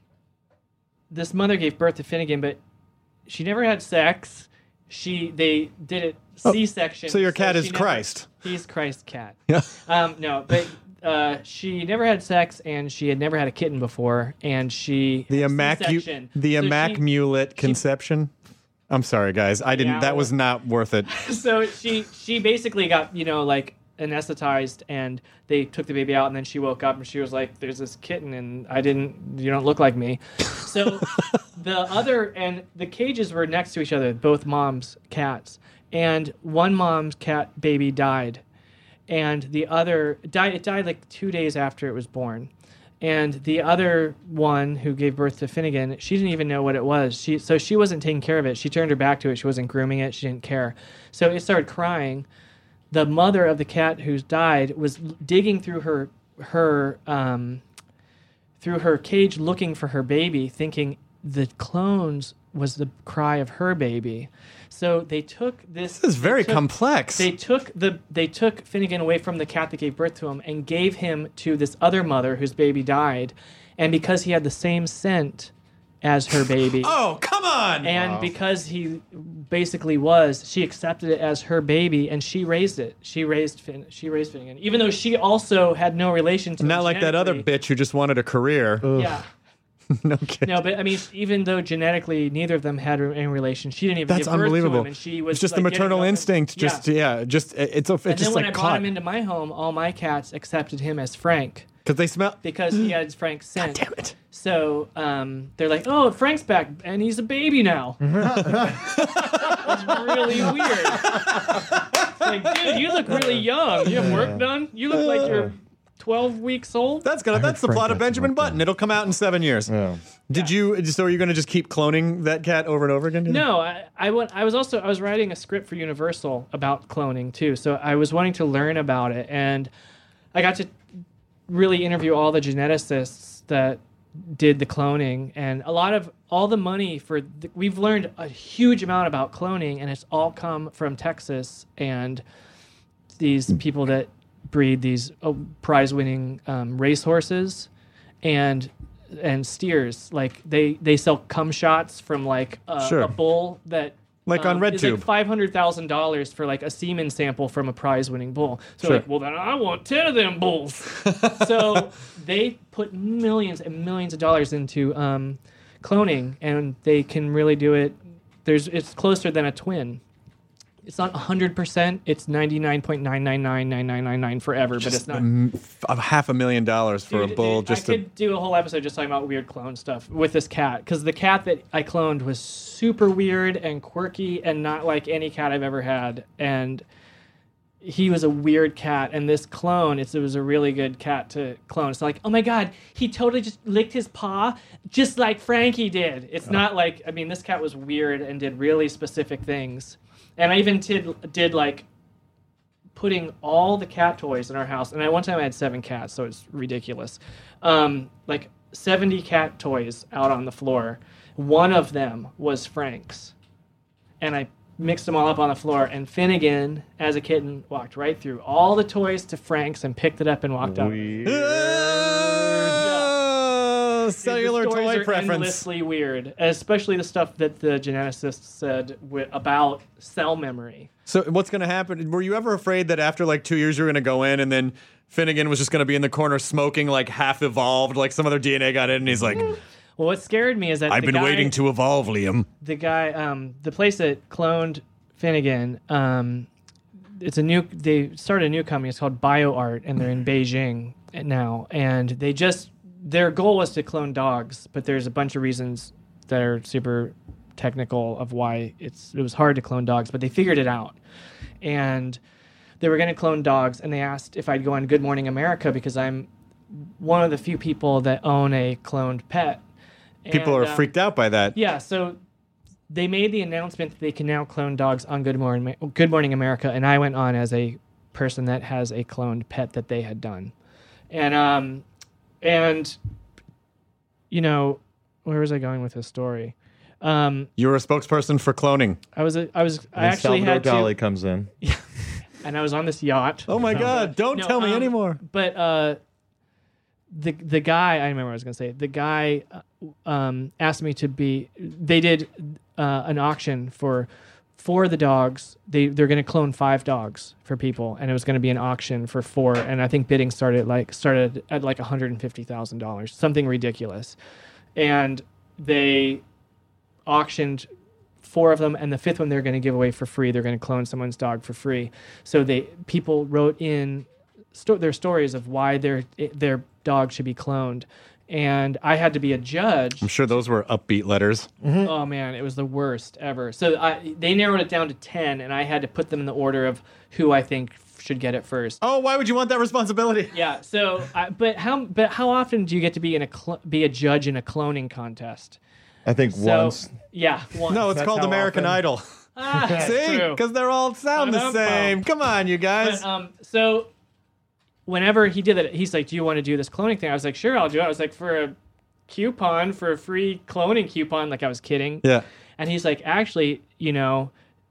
this mother gave birth to Finnegan, but she never had sex. She they did it C-section. So your cat is she never- Christ. He's Christ cat. Yeah. Um, no, but uh, she never had sex, and she had never had a kitten before, and she The had a immacu- C-section. the So she- immaculate conception. I'm sorry, guys. I didn't. Yeah, that well- was not worth it. so she she basically got, you know, like anesthetized, and they took the baby out, and then she woke up and she was like, there's this kitten, and I didn't, you don't look like me. So the other, and the cages were next to each other, both moms' cats, and one mom's cat baby died, and the other died, it died like two days after it was born. And the other one who gave birth to Finnegan, she didn't even know what it was. She so she wasn't taking care of it. She turned her back to it. She wasn't grooming it. She didn't care. So it started crying. The mother of the cat who's died was digging through her her um, through her cage looking for her baby, thinking the clones was the cry of her baby. So they took this. This is very they took- complex. They took the they took Finnegan away from the cat that gave birth to him and gave him to this other mother whose baby died, and because he had the same scent as her baby. Oh, come on! And because he basically was, she accepted it as her baby, and she raised it. She raised Finn. She raised Finnegan, even though she also had no relation to him Not like that other genetically. bitch who just wanted a career. Yeah. No kidding. No, but I mean, even though genetically neither of them had any relation, she didn't even That's give birth unbelievable. to him, and she was it's just like, the getting maternal up and- instinct. Just yeah, just it- it's a, it's And just then when like I brought caught him into my home, all my cats accepted him as Frank because they smell. because he had Frank's scent. Damn it! So um, they're like, "Oh, Frank's back, and he's a baby now." It's really weird. It's like, dude, you look really young. You have work done. You look like you're twelve weeks old. That's gonna. That's the Frank plot of has some Benjamin work Button. It'll come out in seven years. Yeah. Did you? So are you going to just keep cloning that cat over and over again? No, I, I went. I was also I was writing a script for Universal about cloning too. So I was wanting to learn about it, and I got to really interview all the geneticists that did the cloning, and a lot of all the money for the, we've learned a huge amount about cloning, and it's all come from Texas and these people that breed these uh, prize-winning um, racehorses and and steers. Like they they sell cum shots from like a, Sure. a bull that Like on um, is RedTube. like five hundred thousand dollars for like a semen sample from a prize-winning bull. So Sure. like, well then I want ten of them bulls. So they put millions and millions of dollars into um, cloning, and they can really do it. There's it's closer than a twin. It's not one hundred percent. It's ninety-nine point nine nine nine nine nine nine nine forever, but it's not. Mm, f- a half a million dollars for Dude, a bull. dude, just I to. could do a whole episode just talking about weird clone stuff with this cat, because the cat that I cloned was super weird and quirky and not like any cat I've ever had. And he was a weird cat, and this clone, it's, it was a really good cat to clone. It's like, oh my god, he totally just licked his paw just like Frankie did. It's oh. not like, I mean, this cat was weird and did really specific things. And I even did, did like putting all the cat toys in our house. And at one time I had seven cats, so it's ridiculous. Um, like seventy cat toys out on the floor. One of them was Frank's. And I mixed them all up on the floor. And Finnegan, as a kitten, walked right through all the toys to Frank's and picked it up and walked out. Weird. Oh, cellular the stories toy are preference. Endlessly weird, especially the stuff that the geneticists said wi- about cell memory. So what's going to happen? Were you ever afraid that after like two years you were going to go in and then Finnegan was just going to be in the corner smoking like half evolved, like some other D N A got in and he's like, Well, what scared me is that I've the been guy, waiting to evolve, Liam. The guy, um, the place that cloned Finnegan, um, it's a new. They started a new company. It's called BioArt, and they're in Beijing now. And they just their goal was to clone dogs, but there's a bunch of reasons that are super technical of why it's it was hard to clone dogs, but they figured it out. And they were going to clone dogs, and they asked if I'd go on Good Morning America because I'm one of the few people that own a cloned pet. People And, are um, freaked out by that. Yeah, so they made the announcement that they can now clone dogs on Good Morning, Good Morning America, and I went on as a person that has a cloned pet that they had done. And, um, and you know, where was I going with this story? Um, You were a spokesperson for cloning. I was, a, I was, I And actually Salvador had to, Dali comes in. and I was on this yacht. Oh my God! Don't No, tell me um, anymore. But uh, the the guy, I remember what I was going to say. The guy uh, um, asked me to be. They did uh, an auction for for the dogs. They they're going to clone five dogs for people, and it was going to be an auction for four. And I think bidding started like started at like one hundred and fifty thousand dollars, something ridiculous. And they auctioned four of them, and the fifth one they're going to give away for free. They're going to clone someone's dog for free. So they people wrote in sto- their stories of why their their dog should be cloned, and I had to be a judge. I'm sure those were upbeat letters. Oh man, it was the worst ever. So I, they narrowed it down to ten, and I had to put them in the order of who I think should get it first. Oh, why would you want that responsibility? Yeah. So, I, but how but how often do you get to be in a cl- be a judge in a cloning contest? I think So once. yeah, once. No, it's That's called how American often- Idol. ah, that's See, true. because they're all sound the Ba-dum-bum. same. Come on, you guys. But, um, so whenever he did that, he's like, "Do you want to do this cloning thing?" I was like, "Sure, I'll do it." I was like, "For a coupon, for a free cloning coupon," like I was kidding. Yeah. And he's like, "Actually, you know,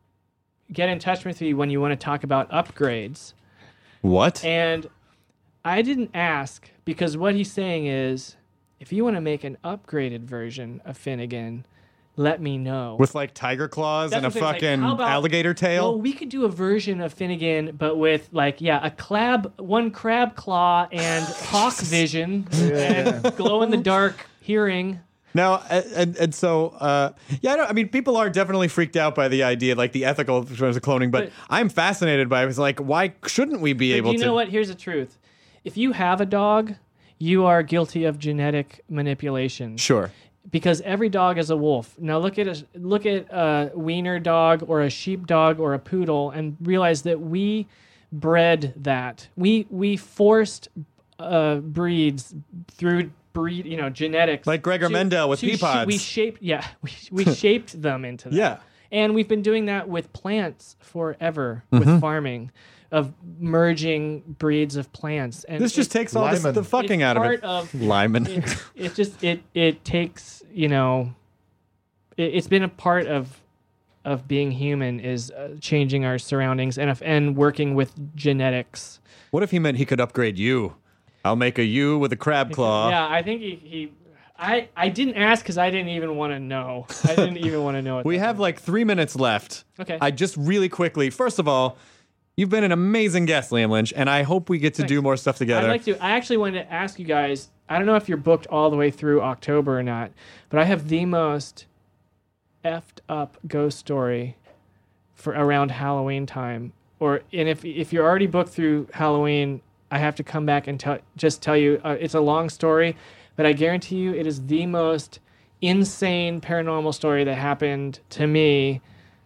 get in touch with me when you want to talk about upgrades." What? And I didn't ask because what he's saying is, if you want to make an upgraded version of Finnegan, let me know. With like tiger claws That's and a what I'm saying, it's like, fucking how about- alligator tail? Well, we could do a version of Finnegan, but with like, yeah, a crab, one crab claw and hawk vision and glow in the dark hearing. Now, and, and so, uh, yeah, I, don't, I mean, people are definitely freaked out by the idea, like the ethical terms of cloning, but, But- I'm fascinated by it. It's like, why shouldn't we be But able you to? know what? Here's the truth. If you have a dog, you are guilty of genetic manipulation. Sure. Because every dog is a wolf. Now look at a look at a wiener dog or a sheep dog or a poodle, and realize that we bred that. We we forced uh, breeds through breed, you know, genetics. Like Gregor to- Mendel with to pea sh- pods. we shaped, yeah, we we shaped them into that. Yeah. And we've been doing that with plants forever, Mm-hmm. with farming, of merging breeds of plants. And This just it's- takes all this, Lyman. the fucking it's out of part it. Of, Lyman. it, it just it it takes, you know, it, it's been a part of of being human is uh, changing our surroundings and if, and working with genetics. What if he meant he could upgrade you? I'll make a you with a crab claw. Yeah, I think he, he I, I didn't ask because I didn't even want to know. I didn't even want to know. What We that have was. like three minutes left. Okay. I just really quickly, first of all, you've been an amazing guest, Liam Lynch, and I hope we get to Thanks. do more stuff together. I'd like to. I actually wanted to ask you guys. I don't know if you're booked all the way through October or not, but I have the most effed up ghost story for around Halloween time. Or and if if you're already booked through Halloween, I have to come back and tell just tell you uh, it's a long story, but I guarantee you it is the most insane paranormal story that happened to me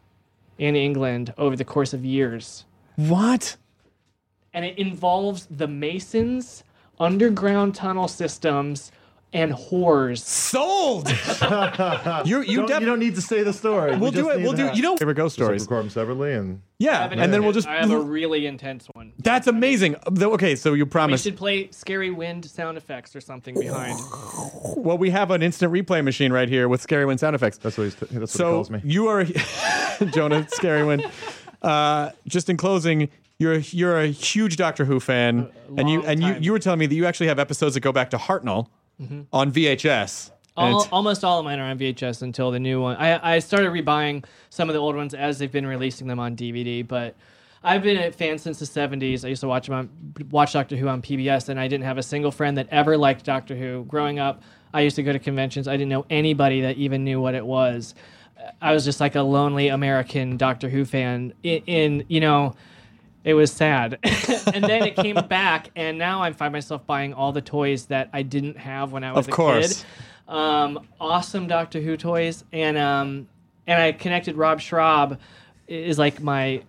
in England over the course of years. What? And it involves the Masons, underground tunnel systems, and whores. Sold. you you Don't, def- you don't need to say the story. We'll We do just it. need We'll do. that. You know, favorite ghost Just, like, stories. record them separately and. Yeah, have an and then we'll intense- just. I have a really intense one. That's amazing. Though, Okay, so you We promised. should play scary wind sound effects or something behind. Well, we have an instant replay machine right here with scary wind sound effects. That's what he's. That's what he So calls me. you are Jonah Scary Wind. Uh, just in closing, you're you're a huge Doctor Who fan, and you long and you time. you were telling me that you actually have episodes that go back to Hartnell on V H S. And All, it's- almost all of mine are on V H S until the new one. I, I started rebuying some of the old ones as they've been releasing them on D V D, but I've been a fan since the seventies. I used to watch them on, watch Doctor Who on P B S, and I didn't have a single friend that ever liked Doctor Who. Growing up, I used to go to conventions. I didn't know anybody that even knew what it was. I was just like a lonely American Doctor Who fan. In, in you know, it was sad. And then it came back, and now I find myself buying all the toys that I didn't have when I was Of a course. kid. Um, awesome Doctor Who toys, and um, and I connected Rob Schraub is like my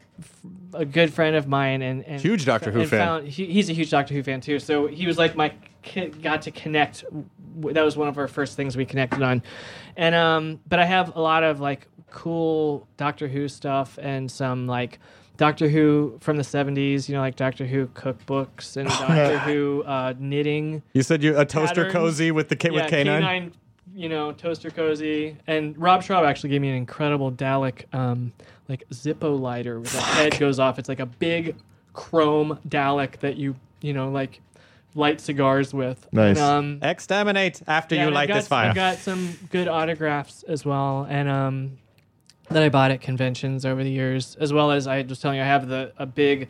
a good friend of mine, and, and Huge Doctor Who and fan. Found, he, he's a huge Doctor Who fan too. So he was like my got to connect. That was one of our first things we connected on, and um, but I have a lot of like cool Doctor Who stuff and some like Doctor Who from the seventies, you know, like Doctor Who cookbooks and Doctor Who uh, knitting. You said you a toaster patterns. cozy with the K- Yeah, with K nine. K nine, you know, toaster cozy. And Rob Schraub actually gave me an incredible Dalek, um, like Zippo lighter where the head goes off. It's like a big chrome Dalek that you, you know, like light cigars with. Nice. And, um, Exterminate after yeah, you and light I've got, this fire. I've got some good autographs as well, and um, that I bought at conventions over the years, as well as I was telling you, I have the a big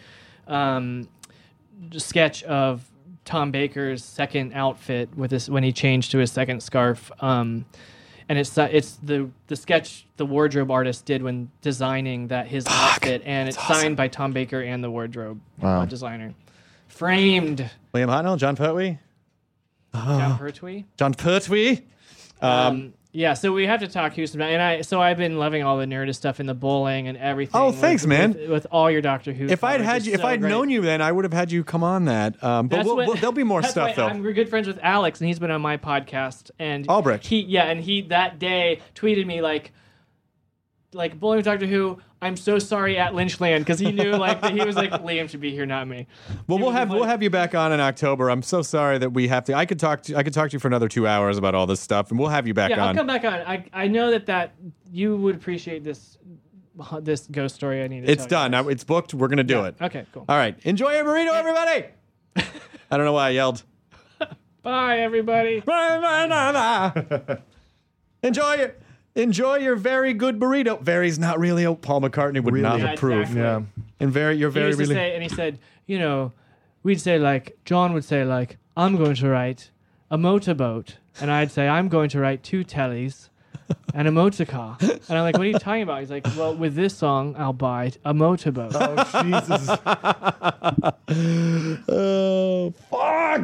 um, sketch of Tom Baker's second outfit with this when he changed to his second scarf. Um, and it's uh, it's the the sketch the wardrobe artist did when designing that his outfit, and it's signed by Tom Baker and the wardrobe Wow. uh, designer. Framed, Liam Hartnell, John Pertwee, John Pertwee. John Pertwee. Um, yeah, so we have to talk Houston, and I. So I've been loving all the Nerdist stuff in the bowling and everything. Oh, with- thanks, man. With, with all your Doctor Who. If I'd coverage. had It's you, if so I'd great. known you, then I would have had you come on that. Um, but That's we'll, what- we'll, there'll be more that's stuff why though. I'm, we're good friends with Alex, and he's been on my podcast. And Albrecht. He yeah, and he that day tweeted me like, like bowling with Doctor Who. I'm so sorry at Lynchland because he knew like that he was like Liam should be here, not me. Well, He we'll was have like- we'll have you back on in October. I'm so sorry that we have to. I could talk to I could talk to you for another two hours about all this stuff, and we'll have you back Yeah, on. I'll come back on. I I know that that you would appreciate this this ghost story. I need to. It's tell done. you Now guys. it's booked. We're gonna do Yeah. it. Okay, cool. All right. Enjoy your burrito, everybody. I don't know why I yelled. Bye, everybody. Enjoy your enjoy your very good burrito. Very's not really a Paul McCartney would not Yeah, approve. exactly. Yeah. And very you're He very used to really say, and he said, you know, we'd say like John would say like, I'm going to write a motorboat, and I'd say I'm going to write two tellies and a motor car, and I'm like, what are you talking about? He's like, well, with this song, I'll buy a motorboat. Oh Jesus! Oh fuck.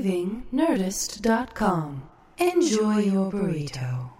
Everything Nerdist dot com. Enjoy your burrito.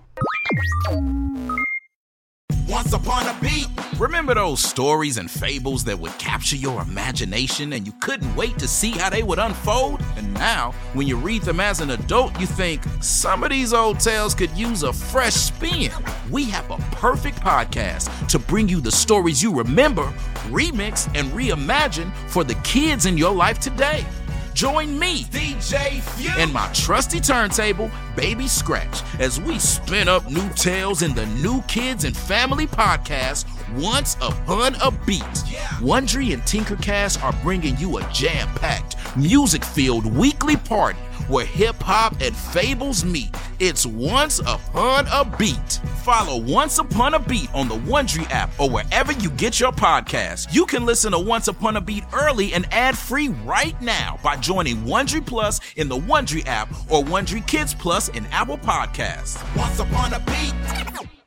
Once upon a beat. Remember those stories and fables that would capture your imagination and you couldn't wait to see how they would unfold? And now, when you read them as an adult, you think, some of these old tales could use a fresh spin. We have a perfect podcast to bring you the stories you remember, remix, and reimagine for the kids in your life today. Join me, D J Few, and my trusty turntable, Baby Scratch, as we spin up new tales in the New Kids and Family podcast, Once Upon a Beat. Yeah. Wondery and Tinkercast are bringing you a jam-packed, music-filled weekly party where hip-hop and fables meet. It's Once Upon a Beat. Follow Once Upon a Beat on the Wondery app or wherever you get your podcasts. You can listen to Once Upon a Beat early and ad-free right now by joining Wondery Plus in the Wondery app or Wondery Kids Plus in Apple Podcasts. Once Upon a Beat.